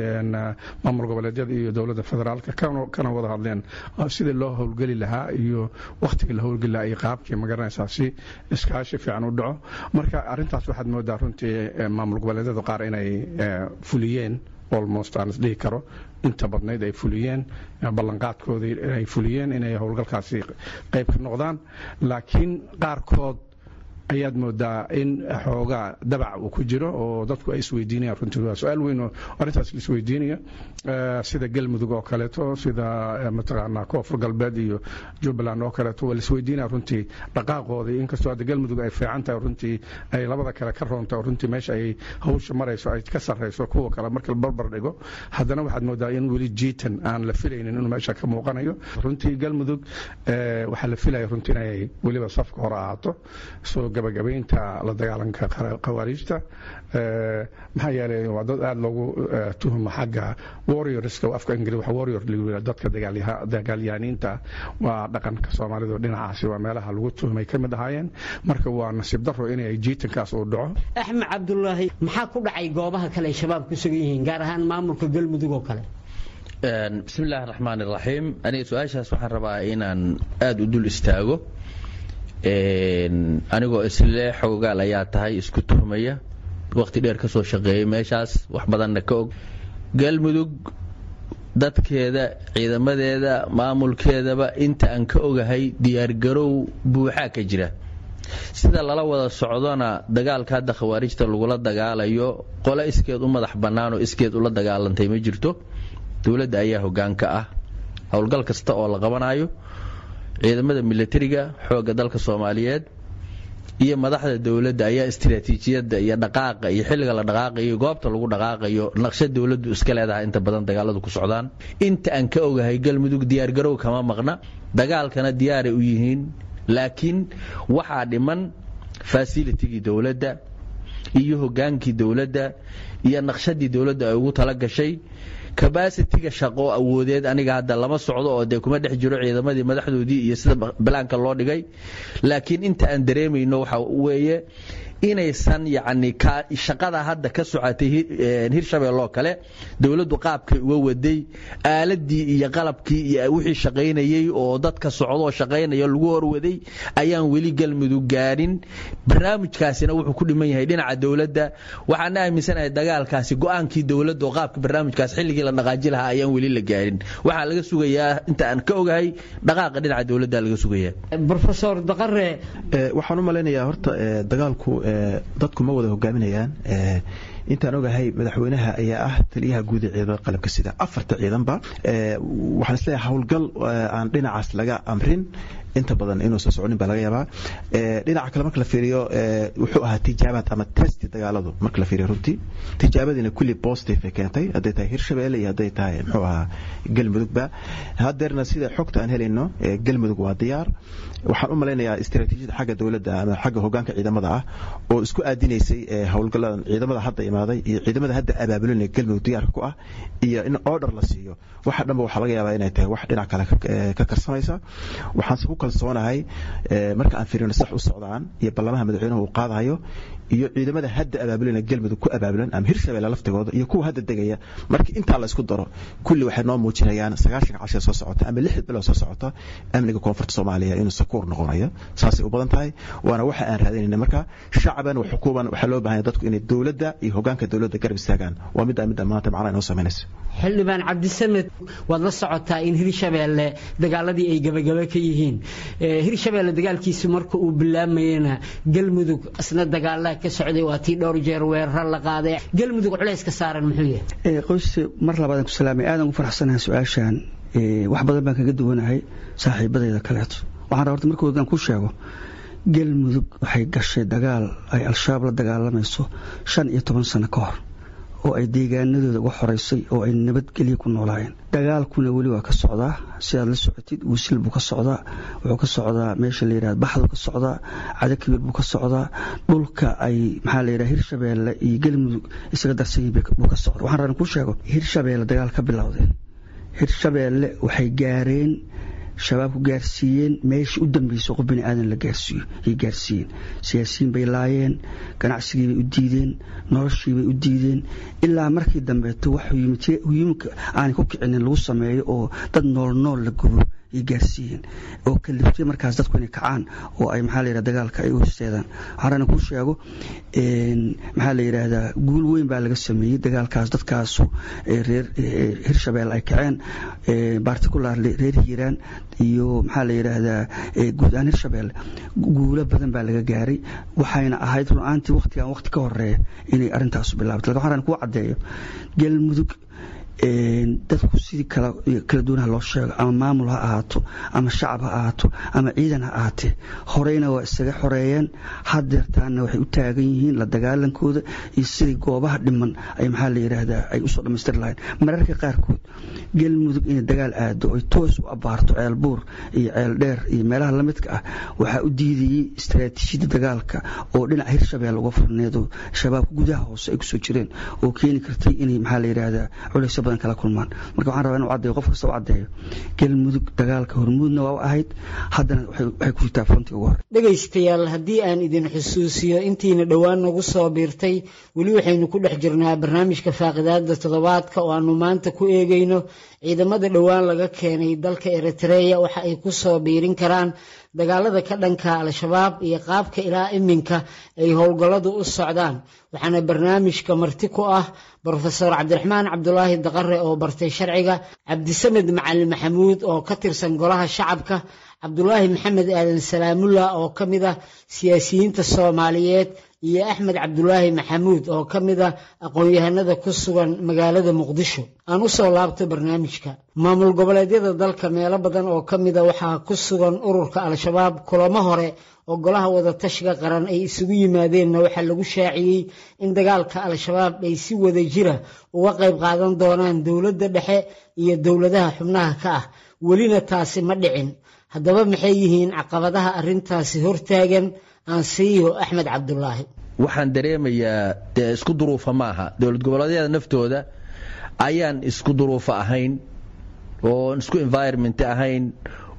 ممر قبل جدي دولة فدرال كانوا وضع لين سيد الله هو الجلي لها يو وقت اللي هو الجلي أي قاب كي مجرنا أساسي إسكاش في عنو دعوة مركا أرنتاس واحد مودارون تي ممر قبل جدي قارئين أي فوليين almost aan isdhihi karo inta badnayd ay fuliyeen ballanqaadkoodii inay fuliyeen inay howlgalkaasi qayb ka noqdaan laakiin qaarkood ayaad moodaa in xoogaa dabac uu ku jiro oo dadku ay isweydiinayaan runtii waa su'aal weyn oo arrintaas la isweydiinaya sida Galmudug oo kaleeto sida mataqaanaa Koonfur Galbeed iyo Jubbaland oo kaleeto waa la isweydiinaya runtii dhaqaaqooda inkastoo hadda Galmudug ay fiican tahay runtii ay labada kale ka roontaa runtii meesha ay hawsha marayso ay ka sarreyso kuwa kale marka la barbar dhigo haddana waxaad moodaa in weli jiitan aan la filaynin inuu meesha ka muuqanayo runtii Galmudug waxaa la filaya runtii inay weliba safka hore ahaato soo gabagabaynta la dagaalanka khawaarijta maxaa yeelay waa dad aad loogu tuhmo xagga warriorska afka Ingiriis waxa warrior liga dadka dagaalyahaniinta waa dhaqanka Soomaalidu dhinacaasi waa meelaha lagu tuhmay kamid ahaayeen marka waa nasiib darro inay jiitankaas uu dhaco Axmed Cabdullaahi maxaa ku dhacay goobaha kale ee shabaab ku sugan yihiin gaar ahaan maamulka Galmudug oo kale بسم الله الرحمن الرحيم أنا سؤالش waxaan rabaa inaan aad u dul istaago anigoo isla xoogaal ayaa tahay isku tuhmaya waqti dheer ka soo shaqeeyay meeshaas wax badanna ka og Galmudug dadkeeda ciidamadeeda maamulkeedaba inta aan ka ogahay diyaar garow buuxa ka jira sida lala wada socdona dagaalka hadda khawaarijta lagula dagaalayo qolo iskeed u madax bannaan oo iskeed ula dagaalantay ma jirto dawladda ayaa hoggaan ka ah howlgal kasta oo la qabanayo ciidamada militariga xooga dalka Soomaaliyeed iyo madaxda dawladda ayaa istiraatiijiyadda iyo dhaqaaqa iyo xilliga la dhaqaaqayo goobta lagu dhaqaaqayo naqshad dawladdu iska leedahay inta badan dagaaladu ku socdaan inta aan ka ogahay Galmudug diyaar garow kama maqna dagaalkana diyaar u yihiin laakiin waxa dhiman facility-gi dawladda iyo hogaankii dawladda iyo naqshadii dawladda ay ugu tala gashay capacity-ga shaqo awoodeed aniga hadda lama socdo oo de kuma dhex jiro ciidamadii madaxdoodii iyo sida balaanka loo dhigay laakiin inta aan dareemayno waxa weeye inaysan yacni shaqada hadda ka socotay hirshabeelle oo kale dowladdu qaabkay uga waday aaladii iyo qalabkii iyo wixii shaqaynayay oo dadka socdoo shaqaynaya lagu horwaday ayaan weli galmudug gaarin barnaamijkaasina wuxuu ku dhiman yahay dhinaca dowladda waxaan aaminsanahay dagaalkaasi go'aankii dowladda oo qaabka barnaamijkaas xilligii la dhaqaaji lahaa ayaan weli la gaarin waxaa laga sugayaa inta aan ka ogahay dhaqaaqa dhinaca dowladda laga sugayaa Professor Daqare waxaan u maleynayaa horta dagaalku dadku ma wada hogaaminayaan intaan ogahay madaxweynaha ayaa ah taliyaha guud ee ciidamada qalabka sida afarta ciidanba waxaan isleeyahay howlgal aan dhinacaas laga amrin inta badan inuu soo soconin baa laga yaabaa dhinaca kale marka la fiiriyo wuxuu ahaa tijaabad ama test dagaaladu marka la fiiriyo runtii tijaabadina kulli positive ay keentay hadday tahay hirshabeelle iyo hadday tahay muxuu ahaa galmudugba haddeerna sida xogta aan helayno galmudug waa diyaar waxaan u maleynayaa istiraatiijiyada xagga dowladda ama xagga hogaanka ciidamada ah oo isku aadinaysay howlgaladan ciidamada hadda imaaday iyo ciidamada hadda abaabulinaya galmudug diyaarka ku ah iyo in order la siiyo waxa dhanba waxaa laga yaabaa inay tahay wax dhinac kale ka karsamaysa waxaanse ku kalsoonahay marka aan fiirino sax u socdaan iyo ballamaha madaxweynuhu uu qaadayo iyo ciidamada hadda abaabulina galmudug ku abaabulan ama hirshabeelle laftigooda iyo kuwa hadda degaya markii intaa la isku daro kulli waxay noo muujinayaan 90 casho soo socota ama 6 bilood soo socota amniga koonfurta Soomaaliya inuu sakuur noqonayo saasay u badan tahay waana waxa aan raadinayna marka shacban iyo xukuuman waxa loo baahan dadku inay dowladda iyo hogaanka dowladda garab istaagaan waa mid maanta macna inoo sameynayso xildhibaan Cabdisamed waad la socotaa in hirshabeelle dagaaladii ay gabagaba ka yihiin hirshabeelle dagaalkiisu marka uu bilaamayna galmudug asna dagaala ka socday waa tii dhowr jeer weerar la qaaday galmudug culays ka saaran muxuu yahay qoys mar labaad ku salaamay aadan ugu faraxsanahay su'aashan wax badan baan kaga duwanahay saaxiibadayda kaleeto waxaan rabaa markoodan ku sheego galmudug waxay gashay dagaal ay al-shabaab la dagaalamayso 15 sano ka hor oo ay deegaanadooda uga xoreysay oo ay nabadgelyo ku noolaayeen dagaalkuna weli waa ka socdaa sidaad la socotid wisil buu ka socdaa wuxuu ka socdaa meesha la yiraahdo baxdu ka socdaa cadakibir buu ka socdaa dhulka ay maxaa la yiraahdaa hirshabeelle iyo galmudug isaga darsan buu ka socdaa waxaan rabaa ku sheego hirshabeelle dagaal ka bilowdeen hirshabeelle waxay gaareen shabaab ku gaarsiiyeen meeshii u dambeysay qof bini aadan la gaarsiiyo ay gaarsiiyeen siyaasiyiin bay laayeen ganacsigii bay u diideen noloshii bay u diideen ilaa markii dambeeto wax huyimka aan ku kicinin lagu sameeyo oo dad nool la gubo ay gaarsiiyeen oo kaliftay markaas dadku inay kacaan oo ay maxaa la yiraahdaa dagaalka ay u hoosteedaan waxaan ku sheego maxaa la yiraahdaa guul weyn baa laga sameeyay dagaalkaas dadkaas reer hirshabeelle ay kaceen particularly reer hiiraan iyo maxaa la yiraahdaa guud ahaan hirshabeelle guulo badan baa laga gaaray waxayna ahayd runaantii waqti ka horeeya inay arintaas bilaabatay waxaan ku cadeeyo galmudug dadku sidii kala duwanaha loo sheego ama maamul ha ahaato ama shacab ha ahaato ama ciidan ha ahaatee horeyna waa isaga xoreeyeen haddeertaana waxay u taagan yihiin la dagaalankooda iyo sidii goobaha dhiman ay maxaa la yiraahdaa ay usoo dhammaystiri lahayn mararka qaarkood galmudug inay dagaal aado ay toos u abaarto ceel buur iyo ceel dheer iyo meelaha la midka ah waxaa u diidayay istiraatiijiyada dagaalka oo dhinaca hirshabeelle uga furneedo shabaabka gudaha hoose ay kusoo jireen oo keeni kartay inay maxaa la yiraahdaa culays kala kulmaan marka waxaan rabaa inuu cadeeyo qof kasta u cadeeyo galmudug dagaalka hormuudna waa ahayd haddana waxay ku jirtaa frontiga ugu hore dhegaystayaal haddii aan idin xusuusiyo intiina dhowaan nagu soo biirtay weli waxaynu ku dhex jirnaa barnaamijka faaqidaada toddobaadka oo aanu maanta ku eegayno ciidamada dhowaan laga keenay dalka Eritrea waxa ay ku soo biirin karaan dagaalada ka dhanka al-shabaab iyo qaabka ilaa iminka ay howlgalladu u socdaan waxaana barnaamijka marti ku ah Professor Cabdiraxmaan Cabdulaahi Daqare oo bartay sharciga Cabdisamed Macalin Maxamuud oo ka tirsan golaha shacabka Cabdulaahi Maxamed Aadan Salaamullah oo kamid ah siyaasiyiinta Soomaaliyeed iyo Axmed Cabdulaahi Maxamuud oo kamid ah aqoon-yahanada ku sugan magaalada Muqdisho aan u soo laabto barnaamijka maamul goboleedyada dalka meelo badan oo kamid ah waxa ku sugan ururka al-shabaab kulamo hore oo golaha wada tashiga qaran ay isugu yimaadeen waxa lagu shaaciyay in dagaalka al-shabaab ay si wada jira uga qayb qaadan doonaan dawladda dhexe iyo dawladaha xubnaha ka ah welina taasi ma dhicin haddaba maxay yihiin caqabadaha arintaasi hortaagan aan siiyo Axmed Cabdulaahi waxaan dareemayaa isku duruufa maaha dawlad goboleedyada naftooda ayaan isku duruufa ahayn oo isku environment ahayn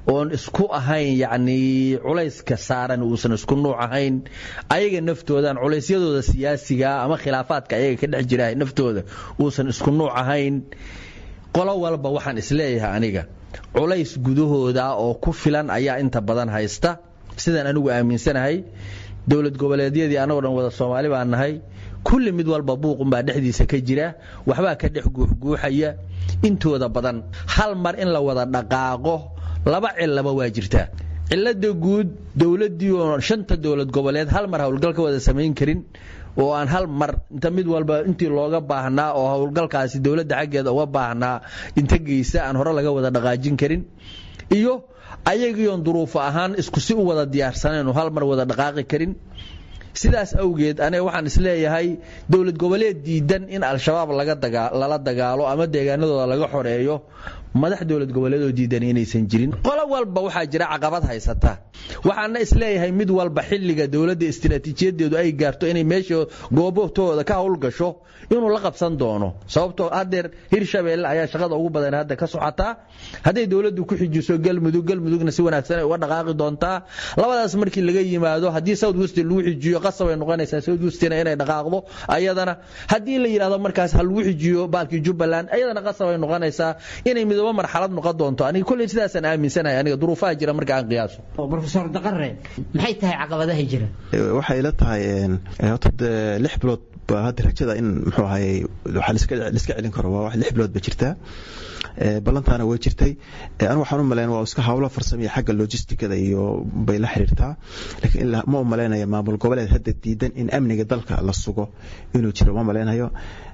oon isku ahayn yacni culayska saaran uusan isku nuuc ahayn ayaga naftoodan culaysyadooda siyaasiga ama khilaafaadka ayaga ka dhex jira naftooda uusan isku nuuc ahayn qolo walba waxaan isleeyahay aniga culays gudahooda oo ku filan ayaa inta badan haysta sidaan anigu aaminsanahay dowlad goboleedyadii anagoo dhan wada Soomaali baan nahay kulli mid walba buuqun baa dhexdiisa ka jira waxba ka dhex guuxaya intooda badan hal mar in la wada dhaqaaqo laba cilaba waa jirtaa cilada guud dawladii oo shanta dawlad goboleed hal mar hawlgal ka wada sameyn karin oo aan hal mar inta mid walba intii looga baahnaa oo hawlgalkaasi dawladda xaggeeda uga baahnaa inta geysa aan hore laga wada dhaqaajin karin iyo ayagiion duruuf ahaan isku si u wada diyaarsaneen oo hal mar wada dhaqaaqi karin sidaas awgeed aniga waxaan isleeyahay dawlad goboleed diidan in al-shabaab lala dagaalo ama deegaanadooda laga xoreeyo madax dawlad goboleed oo diidan inaysan jirin qolo walba waxaa jira caqabad haysata waxaana isleeyahay mid walba xilliga dawladda istiraatiijiyadeedu ay gaarto inay meesha goobtooda ka hawlgasho inuu la qabsan doono sababtoo hadeer Hirshabeelle ayaa shaqada ugu badan hadda ka socota haday dawladdu ku xijiso galmudugna si wanaagsan ay uga dhaqaaqi doontaa labadaas markii laga yimaado hadii South West lagu xijiyo qasab ay noqonaysaa South West inay dhaqaaqdo ayadana hadii la yiraahdo markaas hal lagu xijiyo baalkii Jubbaland ayadana qasab ay noqonaysaa inay midaba marxalad noqon doonto aniga kulli sidaas aan aaminsanahay aniga duruufaha jira marka aan qiyaaso Professor Daqare maxay tahay caqabadaha jira waxay la tahay horta 6 bilood hadda rajada in muxuu ahay waxa la iska celin karo waa wax 6 bilood ba jirta ballantaana way jirtay aan waxaan u maleyn waa iska hawlo farsamo xagga logistikada iyo bay la xiriirtaa laakiin ilaa ma u maleynaya maamul goboleed hadda diidan in amniga dalka la sugo inuu jiro ma maleynayo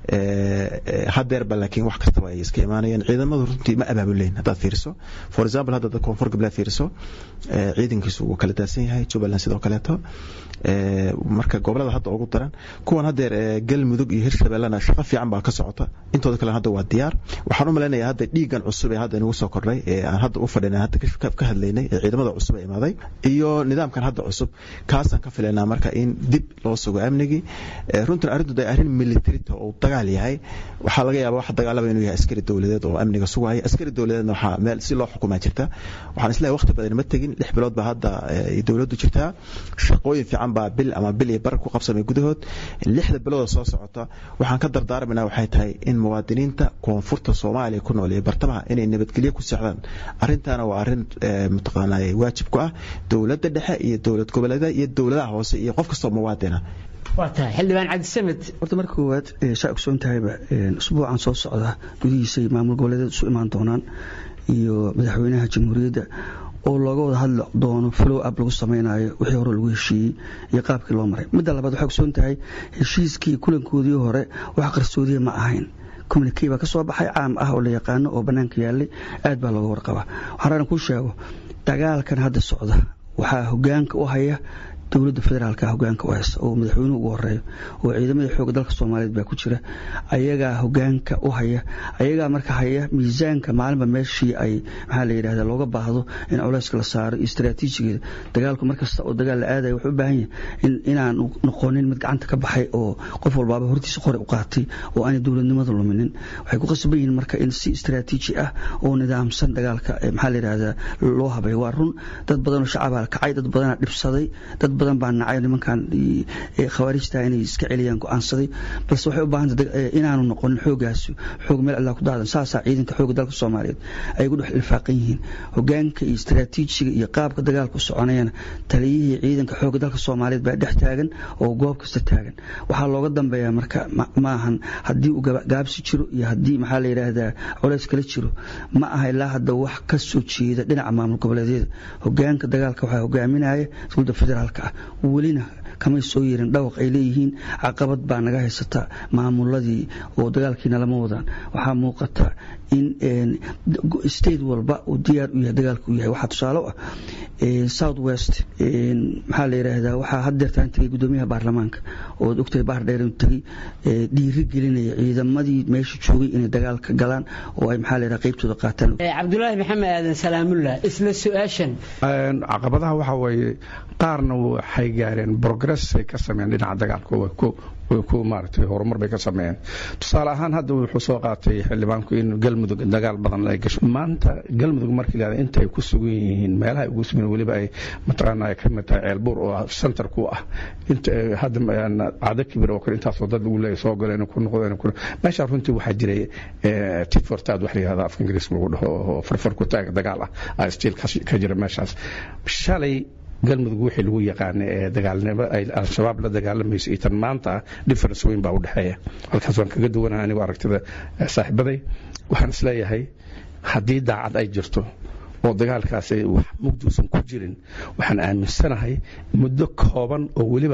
hadeer laakiin wax kasta ay iska imaanayeen ciidamadu runtii ma abaabuleen hadaad fiiriso for example hadda koonfur goboleed fiiriso ciidankiisu uu kala daadsan yahay Jubbaland sidoo kaleeto marka gobolada hadda ugu daran kuwan hadeer galmudug iyo Hirshabeellena shaqo fiican baa ka socota intooda kale hadda waa diyaar waxaan u maleynayaa hadda dhiigan cusub ee hadda inagu soo kordhay ee aan hadda u fadhinay hadda ka hadlaynay ee ciidamada cusub ee imaaday iyo nidaamkan hadda cusub kaasan ka filaynaa marka in dib loo sugo amnigi runtii arrintu ay arrin military oo dagaal yahay waxa laga yaabaa wax dagaalaba inuu yahay askari dawladeed oo amniga sugaya askari dawladeedna waxa meel si loo xukumaa jirta waxaan isleeyahay waqti badan ma tagin 6 bilood ba hadda dawladdu jirtaa shaqooyin fiican baa bil ama bil iyo bar ku qabsamay gudahood 6 bilood soo socota waxaan ka dardaarmaynaa waxay tahay in muwaadiniinta koonfurta Soomaaliya ku nool ee bartamaha inay nabadgelyo ku socdaan arrintaana waa arrin mutaqaanay waajib ku ah dawladda dhexe iyo dawlad goboleedyada iyo dawladaha hoose iyo qof kasta oo muwaadina waata xildhibaan Cabdi Samed horta marka koowaad shaa ogsoon tahayba usbuucan soo socda gudihiisa maamul goboleedyada isu imaan doonaan iyo madaxweynaha jamhuuriyadda oo looga wada hadli doono follow up lagu sameeyo wixii hore lagu heshiiyay iyo qaabkii loo maray midda labaad waxa ogsoon tahay heshiiskii kulankoodii hore wax qarsoodiye ma ahayn communique baa ka soo baxay caam ah oo la yaqaano oo banaanka yaalay aad baa looga warqabaa waxaan ku sheego dagaalkan hadda socda waxaa hogaanka u haya dawladda federaalka hogaanka u haysta oo madaxweynuhu ugu horeeyo oo ciidamada xoogga dalka Soomaaliyeed baa ku jira ayaga hogaanka u haya ayaga marka haya miisaanka maalinba meeshii ay maxaa la yiraahdaa looga baahdo in culayska la saaro istiraatiijigeeda dagaalku markasta oo dagaal la aadayo wuxuu u baahan yahay inaan noqonin mid gacanta ka baxay oo qof walba hortiisa qori u qaatay oo aan dawladnimada luminin waxay ku qasban yihiin marka in si istiraatiiji ah oo nidaamsan dagaalka maxaa la yiraahdaa loo habeeyo waa run dad badan oo shacab kacay dad badan dhibsaday dad badan baan nacay nimankan khawaarijta inay iska celiyaan go'aansaday balse waxay u baahan tahay inaanu noqon xoogaas xoog meel Allah ku daadan saasa ciidanka xoogga dalka Soomaaliyeed ay ugu dhex ilfaaqan yihiin hogaanka iyo istiraatiijiga iyo qaabka dagaalku soconayna taliyihii ciidanka xoogga dalka Soomaaliyeed baa dhex taagan oo goob kasta taagan waxa looga dambeeyaa marka maahan hadii uu gaabsi jiro iyo hadii maxaa la yiraahdaa culays kala jiro ma aha ilaa hadda wax ka soo jeeda dhinaca maamul goboleedyada hogaanka dagaalka waxa hogaaminaya dowladda federaalka welina kama soo yeerin dhawaq ay leeyihiin caqabad baa naga haysata maamuladii oo dagaalkiina lama wadaan waxaa muuqata in state walba uu diyaar u yahay dagaalku yahay waxa tusaale ah South West maxaa la yiraahdaa waxa haddeertaan tagay gudoomiyaha baarlamaanka oo doctor Bahar Dheer tagay dhiiri gelinaya ciidamadii meesha joogay inay dagaalka galaan oo ay maxaa la yiraahdaa qaybtooda qaataan Cabdullaahi Maxamed Aadan Salaamullah isla su'aashan caqabadaha waxa way qaarna waxay gaareen progressay ka sameeyeen dhinaca dagaalka way ku maaragtay horumar bay ka sameeyeen tusaale ahaan hadda wuxuu soo qaatay xildhibaanku in galmudug dagaal badan ay gasho maanta galmudug markii la intay ku sugan yihiin meelaha ugu sugan waliba ay mataqaanaa ka mid tahay ceelbuur oo center ku ah inta hadda caado kibir oo kale intaasoo dad lagu leeyahay soo galeen ku noqdeen meesha runtii waxaa jiray tifurtaad wax la yidhahda afka ingiriiska lagu dhaho oo farfar ku taag dagaal ah stiil ka jira meeshaas shalay galmudug wixii lagu yaqaana ee dagaalnimo ay al-shabaab la dagaalamayso iyo tan maanta difference weyn baa u dhexeeya halkaas waan kaga duwanahay anigu aragtida saaxiibaday waxaan isleeyahay haddii daacad ay jirto oo dagaalkaas wax mugduusan ku jirin waxaan aaminsanahay muddo kooban oo weliba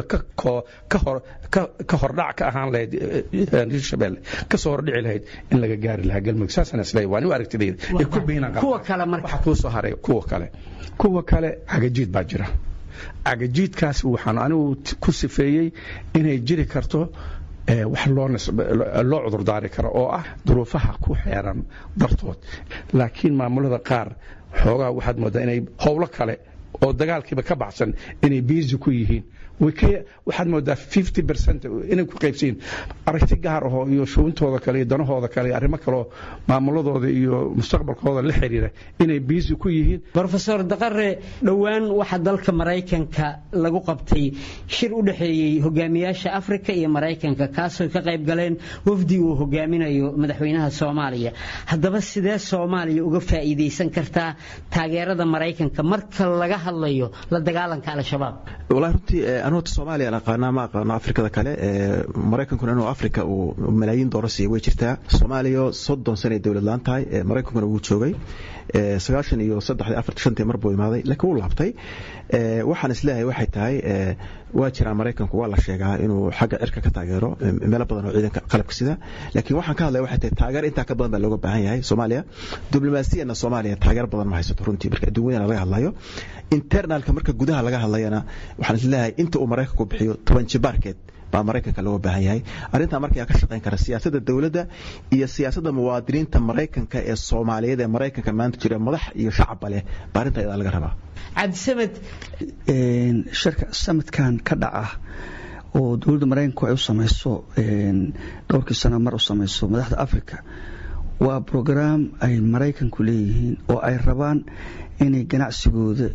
ka hordhac ka ahaan lahayd hirshabelle ka soo hordhici lahayd in laga gaari lahaa galmudug saasaan isleeyahay waa anigu aragtidayda ee ku beynaan kuwa kale marka waxa kuu soo haray kuwa kale cagajiid baa jira cagajiidkaas waxaan anigu ku sifeeyey inay jiri karto wax loo cudurdaari karo oo ah duruufaha ku xeeran dartood laakiin maamulada qaar xoogaa waxaad moodaa inay howlo kale oo dagaalkiiba ka baxsan inay biisi ku yihiin waxaad moodaa 50% inay ku qaybsiin aragti gaar ah iyo shuuntooda kale iyo danahooda kale arrimo kale maamuladooda iyo mustaqbalkooda la xiriira inay biisi ku yihiin Professor Daqare dhawaan waxa dalka Mareykanka lagu qabtay shir u dhaxeeyay hogaamiyaasha Afrika iyo Mareykanka kaasoo ka qayb galeen wafdi uu hogaaminayo madaxweynaha Soomaaliya haddaba sidee Soomaaliya uga faa'iideysan kartaa taageerada Mareykanka marka laga hadlayo la dagaalanka al-shabaab wallahi أنا الصومالي أنا قناة أفريقيا كله مريكان كنا إنه أفريقيا وملايين دولار سيوي شرتها الصوماليا صدّن سنة دولة لانتاي مريكان كنا وجود شوي سجاشن يصدق على أفريقيا شنتي مربوي ماضي لكن والله بتاعي واحد نسلها واحد تاعي واجر أمريكان كوالله شيء إنه حاجة إركا كتاجره ملا بدنا عيدا قلب كسيدا لكن واحد كان له واحد تاجر أنت كبدنا باللغة بهاي صوماليا دبلوماسية إن الصوماليا تاجر بدنا ما هي سترونتي بركة دوين على الله يو internal كمركة جودها لقاها الله أنا وحنا نسلها أنت ومريكان كبحيو توان شباركت بأمريكا لو بهاي أرنت أمريكا كشطين كرا سياسة الدولة ده هي سياسة المواطنين تمريكا كالصومالية ده أمريكا كمان تجري مضح يشعب عليه بارنت إذا لقربها عبد السمد شركة السمد كان كدعة ودولة مريكا كوي وسميسو دورك السنة مرة وسميسو مدحت أفريقيا وبروجرام أي مريكا كليهين وأي ربان إني جناعسجود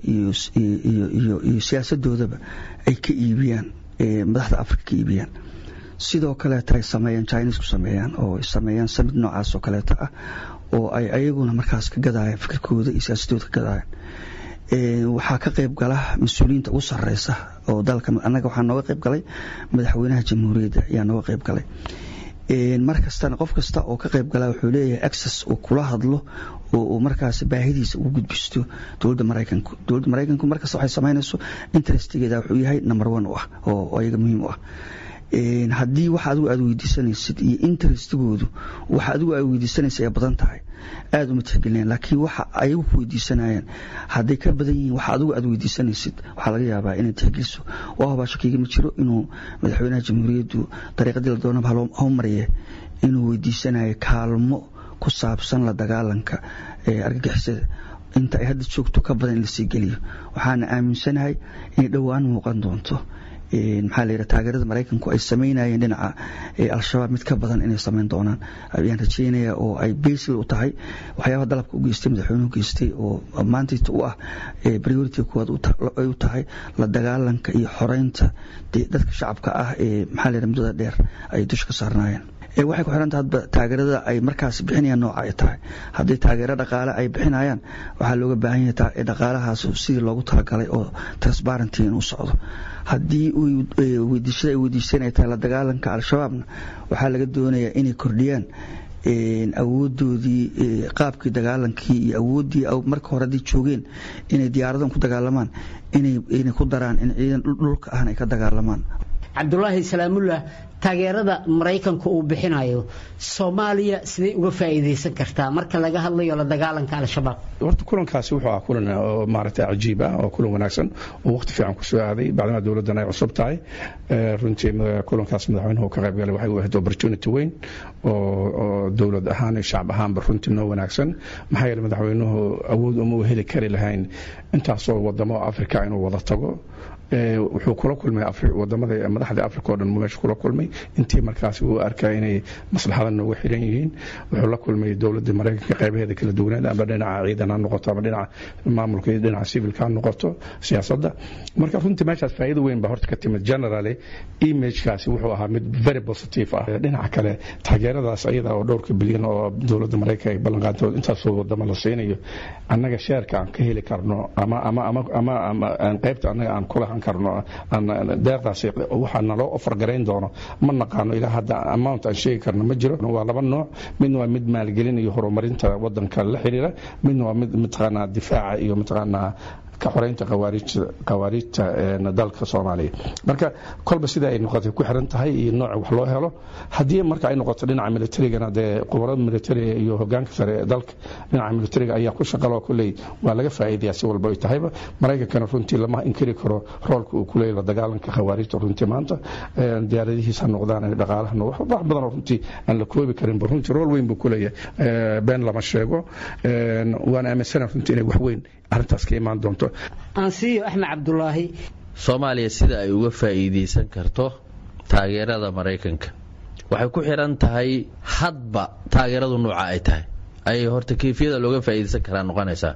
سياسة أي كإيبيان madaxda Afrika ka iibiyaan sidoo kale ay sameeyaan Chinese ku sameeyaan oo sameeyaan samid noocaas oo kale ah oo ay ayaguna markaas ka gadayaan fikirkooda iyo siyaasadooda ka gadayaan waxa ka qayb gala mas'uuliyiinta ugu sareysa oo dalka anaga waxa nooga qayb galay madaxweynaha jamhuuriyadda ayaa nooga qayb galay markastana qof kasta oo ka qayb gala wuxuu leeyahay access oo kula hadlo oo markaas baahidiisa ugu gudbisto dawladda Mareykanku markaas waxay sameynayso interestigeeda wuxuu yahay number 1 oo ayaga muhiim u ah haddii waxa aad weydiisanaysid iyo interestigoodu waxa aad weydiisanaysid ay badan tahay aad uma tixgelinayaan laakiin waxa ay ku weydiisanayaan hadday ka badan yihiin waxa aad weydiisanaysid waxa laga yaabaa inay tixgeliso waa haba shakiga ma jiro inuu madaxweynaha jamhuuriyaddu dariiqadii la doono hal mariye inuu weydiisanayo kaalmo ku saabsan la dagaalanka argagixisada inta ay hadda joogto ka badan in la sii geliyo waxaana aaminsanahay inay dhowaan muuqan doonto maxaa la yiraahdaa taageerada Mareykanku ay sameynayeen dhinaca al-shabaab mid ka badan inay sameyn doonaan ayaan rajeynayaa oo ay basic u tahay waxyaabaha dalabka u geystay madaxweynuhu geystay oo maanta u ah priority koowaad u tahay la dagaalanka iyo xoreynta dadka shacabka ah maxaa la yiraahdaa muddada dheer ay dush ka saarnaayeen waxay ku xiran tahay taageerada ay markaas bixinayaan nooca ay tahay haddii taageero dhaqaale ay bixinayaan waxaa looga baahan yahay dhaqaalahaas sidii loogu talagalay oo transparency inuu socdo haddii weydiisada ay weydiisteen ay tahay la dagaalanka al-shabaabna waxaa laga doonayaa inay kordhiyaan awoodoodii qaabkii dagaalankii iyo awooddii marka hore hadii joogeen inay diyaaradan ku dagaalamaan inay ku daraan in ciidan dhulka ahna ay ka dagaalamaan Cabdullaahi Salaamullah taageerada Mareykanku uu bixinayo Soomaaliya sidee uga faa'iideysan kartaa marka laga hadlayo la dagaalanka al-shabaab horta kulankaasi wuxuu ahaa kulan oo maaragtay cajiib ah oo kulan wanaagsan oo waqti fiican ku soo aaday bacdana dawladdan ay cusub tahay runtii kulankaas madaxweynuhu ka qayb galay waxay u ahayd opportunity weyn oo dawlad ahaan iyo shacab ahaanba runtii noo wanaagsan maxaa yeelay madaxweynuhu awood uma heli kari lahayn intaasoo wadamo Afrika inuu wada tago wuxuu kula kulmay wadamada madaxda Afrika oo dhan meesha kula kulmay intii markaas uu arkay inay maslaxadan ugu xiran yihiin wuxuu la kulmay dawladda Mareykanka qaybaheeda kala duwan ama dhinaca ciidan ha noqoto ama dhinaca maamulka iyo dhinaca civilka ha noqoto siyaasadda marka runtii meeshaas faa'iido weyn baa horta ka timid generally image-kaasi wuxuu ahaa mid very positive ah dhinaca kale taageeradaas ayada oo dhowrka bilyan oo dawladda Mareykanka ay ballan qaatay intaas oo wadamo la siinayo annaga sheerka aan ka heli karno ama aan qaybta annaga aan kula han karno aan deeqdaas waxa naloo offer gareyn doono ma naqaano ilaa hadda amount aan sheegi karno ma jiro waa laba nooc midna waa mid maalgelin iyo horumarinta wadanka la xiriira midna waa mid mataqaanaa difaaca iyo mataqaanaa ka xoreynta qawaariijta dalka Soomaaliya marka kolba sida ay noqotay ku xiran tahay iyo nooc wax loo helo hadii marka ay noqoto dhinaca militariga de qubarada militariga iyo hoggaanka sare ee dalka dhinaca militariga ayaa ku shaqalo kulay waa laga faa'iideeyaa si walba ay tahayba Mareykankana runtii lama inkiri karo roolka uu ku leeyahay dagaalanka qawaariijta runtii maanta diyaaradihiisa noqdaan dhaqaalaha wax badan runtii aan la koobi karin runtii rool weyn buu ku leeyahay been lama sheego waan aaminsanahay runtii inay wax weyn arintaas ka imaan doonto ansiyo Axmed Cabdullaahi Soomaaliya sida ay uga faa'iideysan karto taageerada Mareykanka waxay ku xiran tahay hadba taageeradu nooca ay tahay ay horta kayfiyada looga faa'iideysan karaa noqonaysa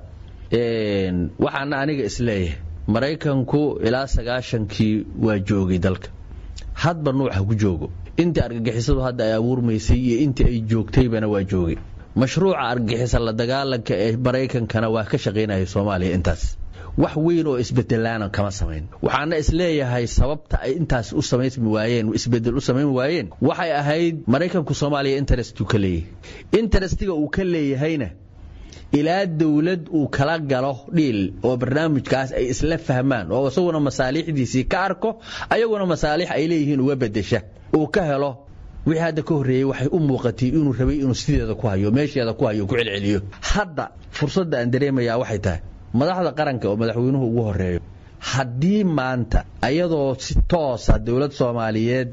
waxaana aniga isleeyahay Mareykanku ilaa 90kii waa joogay dalka hadba nooca ku joogo inta argagixisadu hadda ay abuurmaysay iyo inta ay joogtaybana waa joogay mashruuca argagixisa la dagaalanka ee Mareykankana waa ka shaqeynayay Soomaaliya intaas wax weyn oo isbedelaan kama sameyn waxaana isleeyahay sababta ay intaas u sameysmi waayeen isbedel u sameyn waayeen waxay ahayd Mareykanku Soomaaliya interest uu ka leeyahay interestiga uu ka leeyahayna ilaa dawlad uu kala galo dhil oo barnaamijkaas ay isla fahmaan oo asaguna masaalixdiisii ka arko ayaguna masaalix ay leeyihiin uga bedesha uu ka helo wixii hadda ka horeeyay waxay u muuqatay inuu rabay inuu sideeda ku hayo meesheeda ku hayo ku celceliyo hadda fursadda aan dareemayaa waxay tahay madaxda qaranka oo madaxweynuhu ugu horeeyo haddii maanta ayadoo si toos ah dawlad Soomaaliyeed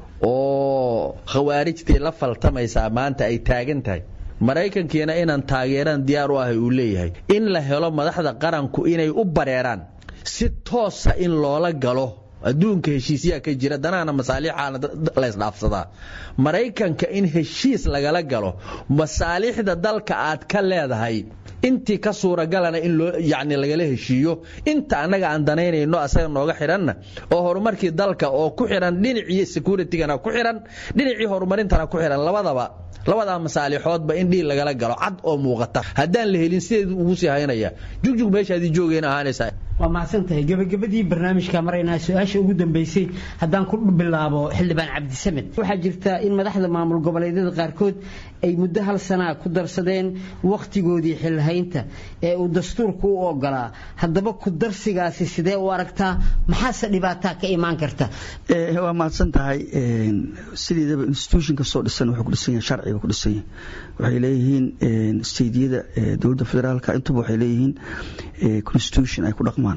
oo khawaarijtii la faltamaysa maanta ay taagan tahay Mareykankiina inaan taageeran diyaar u ah uu leeyahay in la helo madaxda qaranku inay u bareeraan si toos ah in loola galo adduunka heshiisya ka jira danaana masaaliixana la isdhaafsadaa Mareykanka in heshiis lagala galo masaalixda dalka aad ka leedahay intii ka suuragalana in loo yaani lagala heshiiyo inta anaga aan danaynayno asaga nooga xiranna oo horumarkii dalka oo ku xiran dhinacii security-gana ku xiran dhinacii horumarintana ku xiran labada masaalixoodba in dhil lagala galo cad oo muuqata hadaan la helin sidii ugu sii haynaya jugjug meeshaadii joogeen ahaanaysa waa mahadsantahay gabagabadii barnaamijka marayna su'aasha ugu dambeysay hadaan ku bilaabo xildhibaan Cabdisamed waxa jirta in madaxda maamul goboleedyada qaarkood ay muddo hal sano ku darsadeen waqtigoodii xilhaynta ee uu dastuurku u ogolaa haddaba ku darsigaasi sidee u aragtaa maxaa dhibaato ka imaan karta waa mahadsantahay sideedaba institution-ka soo dhisan wuxuu ku dhisan yahay sharciga ku dhisan yahay waxay leeyihiin steediyada dawladda federaalka intuba waxay leeyihiin constitution ay ku dhaqmaan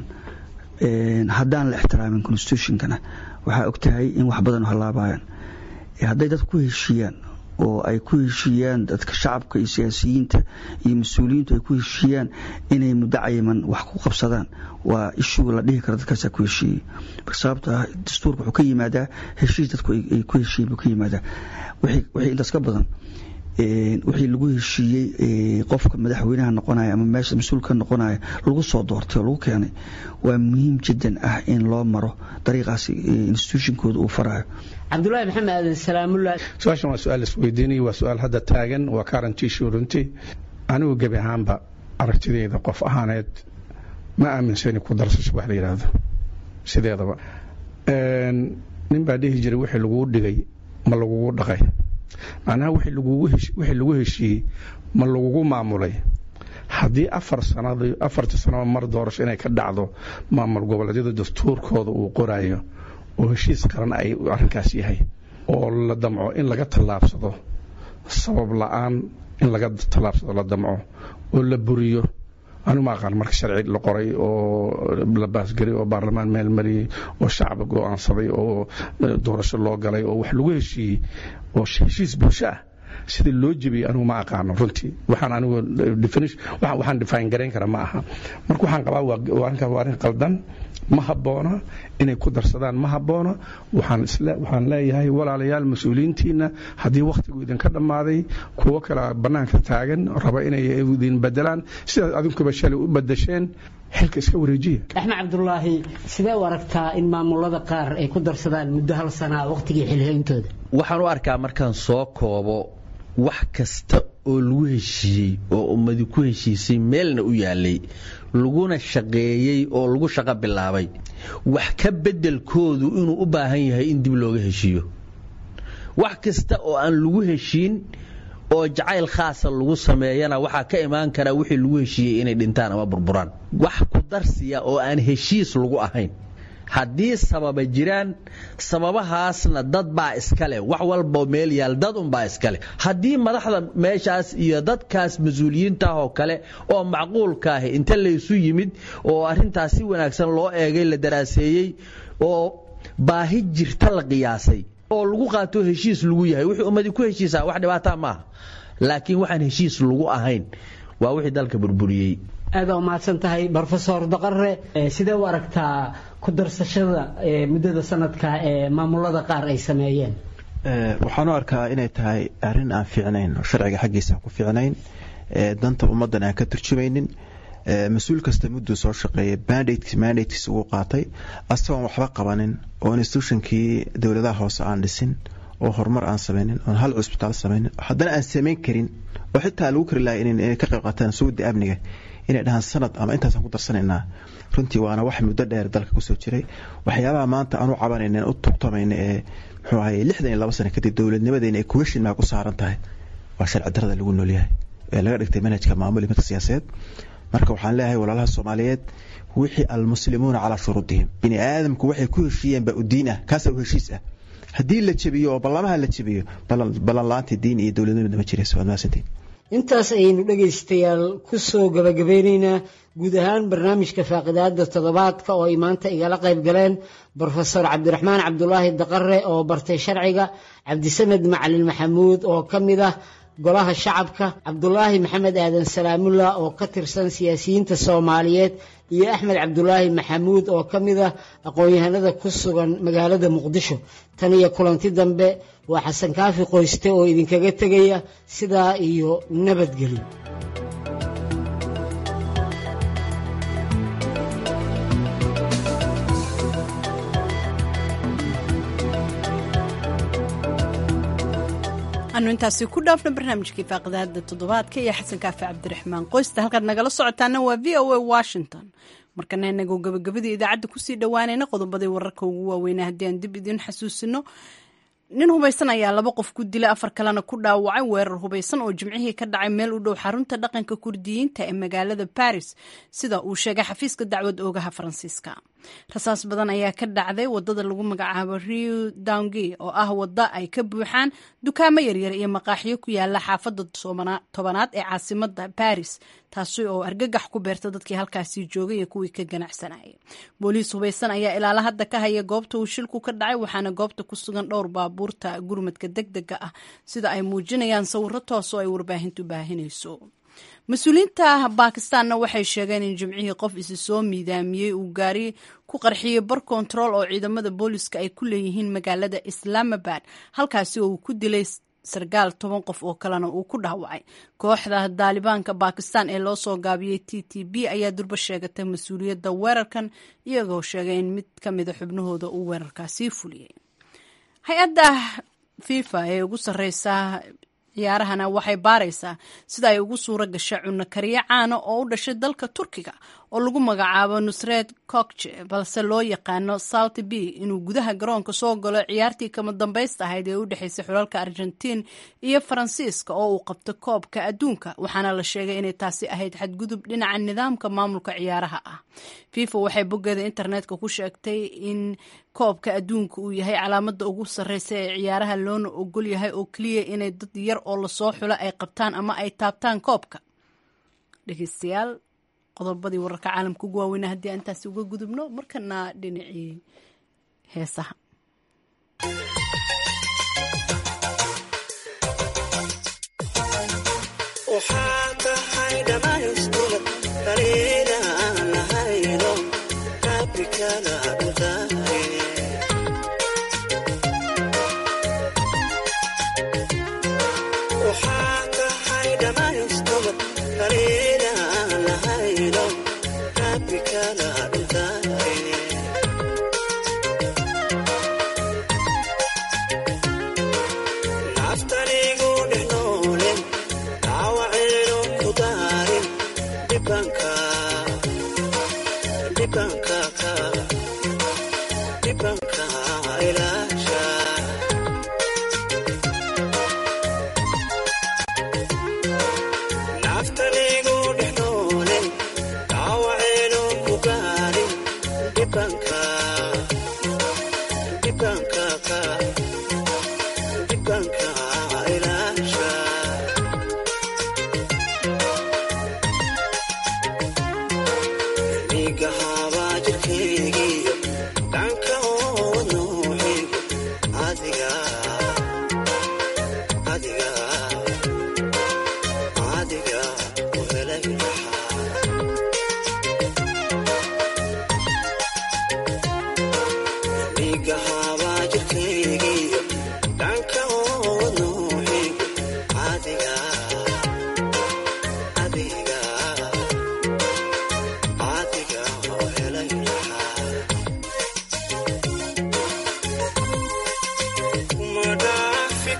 haddaan la ixtiraamin constitution-kana waxaa ogtahay in wax badan halaabayaan hadday dadku ku heshiiyaan oo ay ku heshiiyaan dadka shacabka iyo siyaasiyiinta iyo mas'uuliyiintu ay ku heshiiyaan inay muddo cayiman wax ku qabsadaan waa issue la dhihi karo dadkaas ku heshiiyay sababtoo ah dastuurku wuxuu ka yimaadaa heshiis dadku ay ku heshiiyeen buu ka yimaadaa wixii intaas ka badan wixii lagu heshiiyay qofka madaxweynaha noqonaya ama meesha mas'uulka noqonaya lagu soo doortay oo lagu keenay waa muhiim jiddan ah in loo maro dariiqaas institution-kooda uu farayo Cabdullaahi Maxamed Aadan Salaamullah su'aashan waa su'aal isweydiinay waa su'aal hadda taagan waa current issue runtii anigu gabi ahaanba aragtidayda qof ahaaneed ma aaminsani ku darsasho wax la yiraahdo sideedaba nin baa dhihi jiray wixii lagu dhigay ma lagu dhaqay macnaha wixii lagu heshiiyey ma lagu maamulay haddii 4 sano mar doorasho inay ka dhacdo maamul goboleedyada dastuurkooda uu qorayo oo heshiis qaran ay arrinkaas yahay oo la damco in laga tallaabsado sabab la'aan in laga tallaabsado la damco oo la buriyo anu ma aqaan marka sharci la qoray oo la baasgaray oo baarlamaan meel mariyay oo shacab go'aansaday oo doorasho loo galay oo wax lagu heshiiyey oo heshiis bulsho ah sida loo jebiyey anigu ma aqaano runtii waxaan define garayn kara ma aha marka waxaan qabaa waa arrin qaldan ma habboona inay ku darsadaan ma habboona waxaan leeyahay walaalayaal mas-uuliyiintiina haddii wakhtigu idinka dhammaaday kuwo kale bannaanka taagan raba inay idin bedelaan sidaad adinkuba shalay u bedesheen xilka iska wareejiya. axmed cabdulaahi sidee u aragtaa in maamulada qaar ay ku darsadaan muddo hal sana wakhtigii xilhayntooda? waxaan u arkaa markaan soo koobo wax kasta oo lagu heshiiyey oo ummadi ku heshiisay meelna u yaalay laguna shaqeeyey oo lagu shaqo bilaabay wax ka beddelkoodu inuu u baahan yahay in dib looga heshiiyo. wax kasta oo aan lagu heshiin oo jacayl khaasa lagu sameeyana waxaa ka imaan kara wixii lagu heshiiyey inay dhintaan ama burburaan. wax ku darsiya oo aan heshiis lagu ahayn haddii sababa jiraan sababahaasna dad baa iska leh wax walba meel yaal dad unbaa iska leh haddii madaxda meeshaas iyo dadkaas mas-uuliyiinta oo kale oo macquulka ah inta laysu yimid oo arrintaas si wanaagsan loo eegay la daraaseeyey oo baahi jirta la qiyaasay oo lagu qaato heshiis lagu yahay wixii ummadi ku heshiisaa wax dhibaato maaha laakiin waxaan heshiis lagu ahayn waa wixii dalka burburiyey. aad u mahadsan tahay Professor Daqare sidee u aragtaa ku darsashada muddada sanadka ee maamulada qaar ay sameeyeen? waxaan u arkaa inay tahay arrin aan fiicnayn oo sharciga xaggiisa ku fiicnayn danta ummadan aan ka turjumaynin mas-uul kasta muddo soo shaqeeyay mandatekiisa ugu qaatay asagoon waxba qabanin oo institutionkii dowladaha hoose aan dhisin oo horumar aan samaynin oo hal cusbitaal samaynin haddana aan samayn karin oo xitaa lagu kari lahaa inay ka qayb qaataan suuqda amniga inay dhahaan sanad ama intaas aan ku darsanaynaa runtii waana wax muddo dheer dalka ku soo jiray waxyaabaha maanta aan u cabanayna u tugtamayna ee muxuu ahaayay 62 sano kadib dowladnimadeena ay kuwashin ma ku saaran tahay waa sharci darrada lagu nool yahay ee laga dhigtay manhajka maamulka midka siyaasadeed. marka waxaan leeyahay walaalaha Soomaaliyeed wixii almuslimuuna ala shuruudihim bini aadamku waxay ku heshiiyeen ba u diin ah kaas oo heshiis ah haddii la jabiyo ballamaha la jabiyo ballan laanta diin iyo dowladnimada ma jirayso waa maasantiin. intaas ayaynu dhagaystayaal ku soo gabagabaynaynaa guud ahaan barnaamijka faaqidaada toddobaadka oo ay maanta igala qayb galeen Professor Cabdiraxmaan Cabdulaahi Daqare oo bartay sharciga, Cabdisanad Macalin Maxamuud oo ka mid ah golaha shacabka, Cabdulaahi Maxamed Aadan Salaamullah oo ka tirsan siyaasiyiinta Soomaaliyeed iyo Axmed Cabdulaahi Maxamuud oo ka mid ah aqoon-yahanada ku sugan magaalada Muqdisho. tan iyo kulanti dambe waa Xasan Kaafi Qoyste oo idinkaga tegaya sidaa iyo nabadgelyo. anu intaasi ku dhaafna barnaamijkii faaqidaada toddobaadka iyo Xasan Kaafi Cabdiraxmaan Qoyste halkaad nagala socotaana waa VOA Washington. markana inagu gabagabadii idaacadda kusii dhowaanayna qodobadii wararka ugu waaweynaa haddii aan dib idin xasuusino. nin hubaysan ayaa 2 qof ku dilay 4 kalena ku dhaawacay weerar hubaysan oo jimcihii ka dhacay meel u dhow xarunta dhaqanka Kurdiyiinta ee magaalada Paris sida uu sheegay xafiiska dacwad oogaha Faransiiska. rasaas badan ayaa ka dhacday wadada lagu magacaabo Rue Dangi oo ah wada ay ka buuxaan dukaamo yaryar iyo maqaaxiyo ku yaala xaafadda tobanaad ee caasimadda Paris taasi oo argagax ku beerta dadkii halkaasi joogay iyo kuwii ka ganacsanayay. booliis hubaysan ayaa ilaa hadda ka haya goobta uu shilku ka dhacay waxaana goobta ku sugan dhowr baabuurta gurmadka degdega ah sida ay muujinayaan sawirro toos oo ay warbaahintu baahinayso. mas-uuliyiinta Baakistaanna waxay sheegeen in jimcihii qof isi soo miidaamiyey uu gaari ku qarxiyey bar control oo ciidamada booliska ay ku leeyihiin magaalada Islamabad halkaasi oo uu ku dilay sargaal 10 qof oo kalena uu ku dhaawacay. kooxda Daalibaanka Baakistaan ee loo soo gaabiyey TTP ayaa durba sheegatay mas-uuliyadda weerarkan iyagoo sheegay in mid ka mid ah xubnahooda uu weerarkaasi fuliyay. hay-adda FIFA ee ugu sarreysa ciyaarahana waxay baaraysaa sida ay ugu suura gashay cunno kariye caano oo u dhashay dalka Turkiga oo lagu magacaabo Nusret Kokce balse loo yaqaano Salty B inuu gudaha garoonka soo galo ciyaartii kama dambaysta ahayd ee u dhaxaysay xulalka Argentina iyo Faransiiska oo uu qabto koobka adduunka waxaana la sheegay inay taasi ahayd xadgudub dhinaca nidaamka maamulka ciyaaraha ah. FIFA waxay boggeeda internetka ku sheegtay in koobka adduunka uu yahay calaamada ugu sarreysa ee ciyaaraha loona ogol yahay oo kaliya inay dad yar oo la soo xulo ay qabtaan ama ay taabtaan koobka. dhageystayaal qodobadii wararka caalamka ugu waaweynaa haddii aan intaasi uga gudubno markana dhinacii heesaha.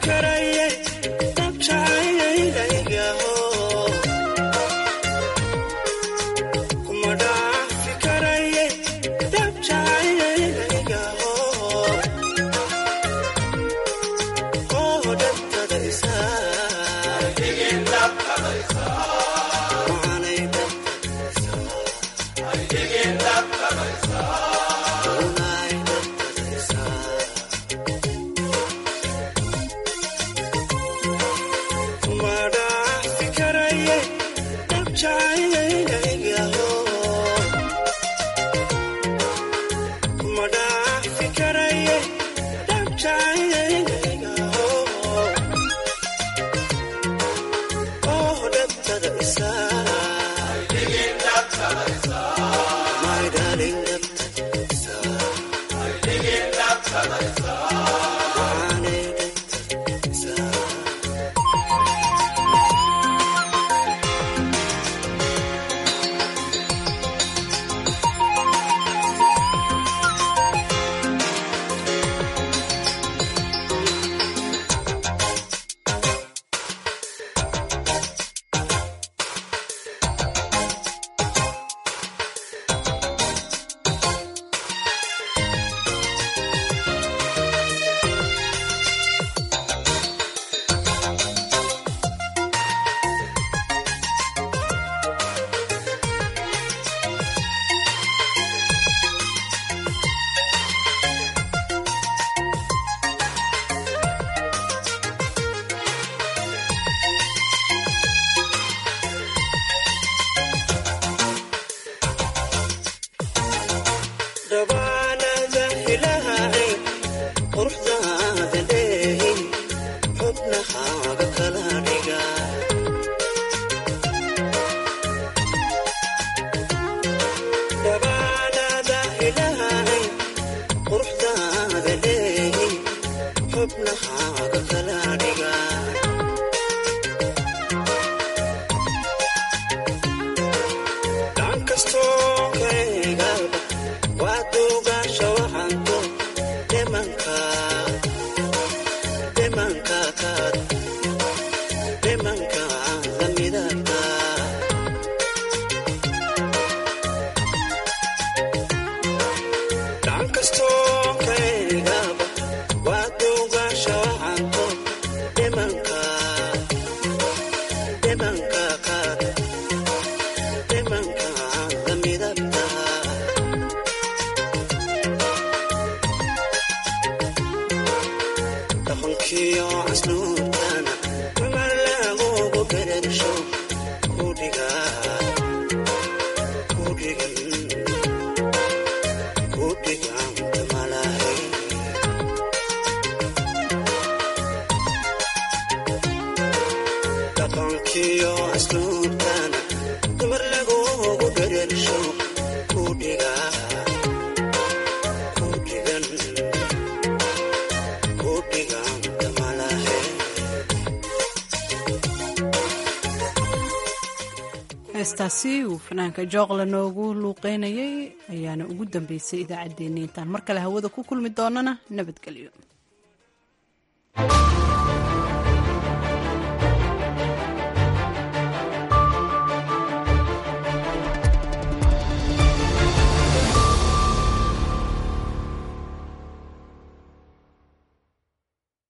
heestaasi uu fanaanka jooqla noogu luuqeynayay ayaana ugu dambeysay idaacaddeenna intaan mar kale hawada ku kulmi doonana nabadgelyo.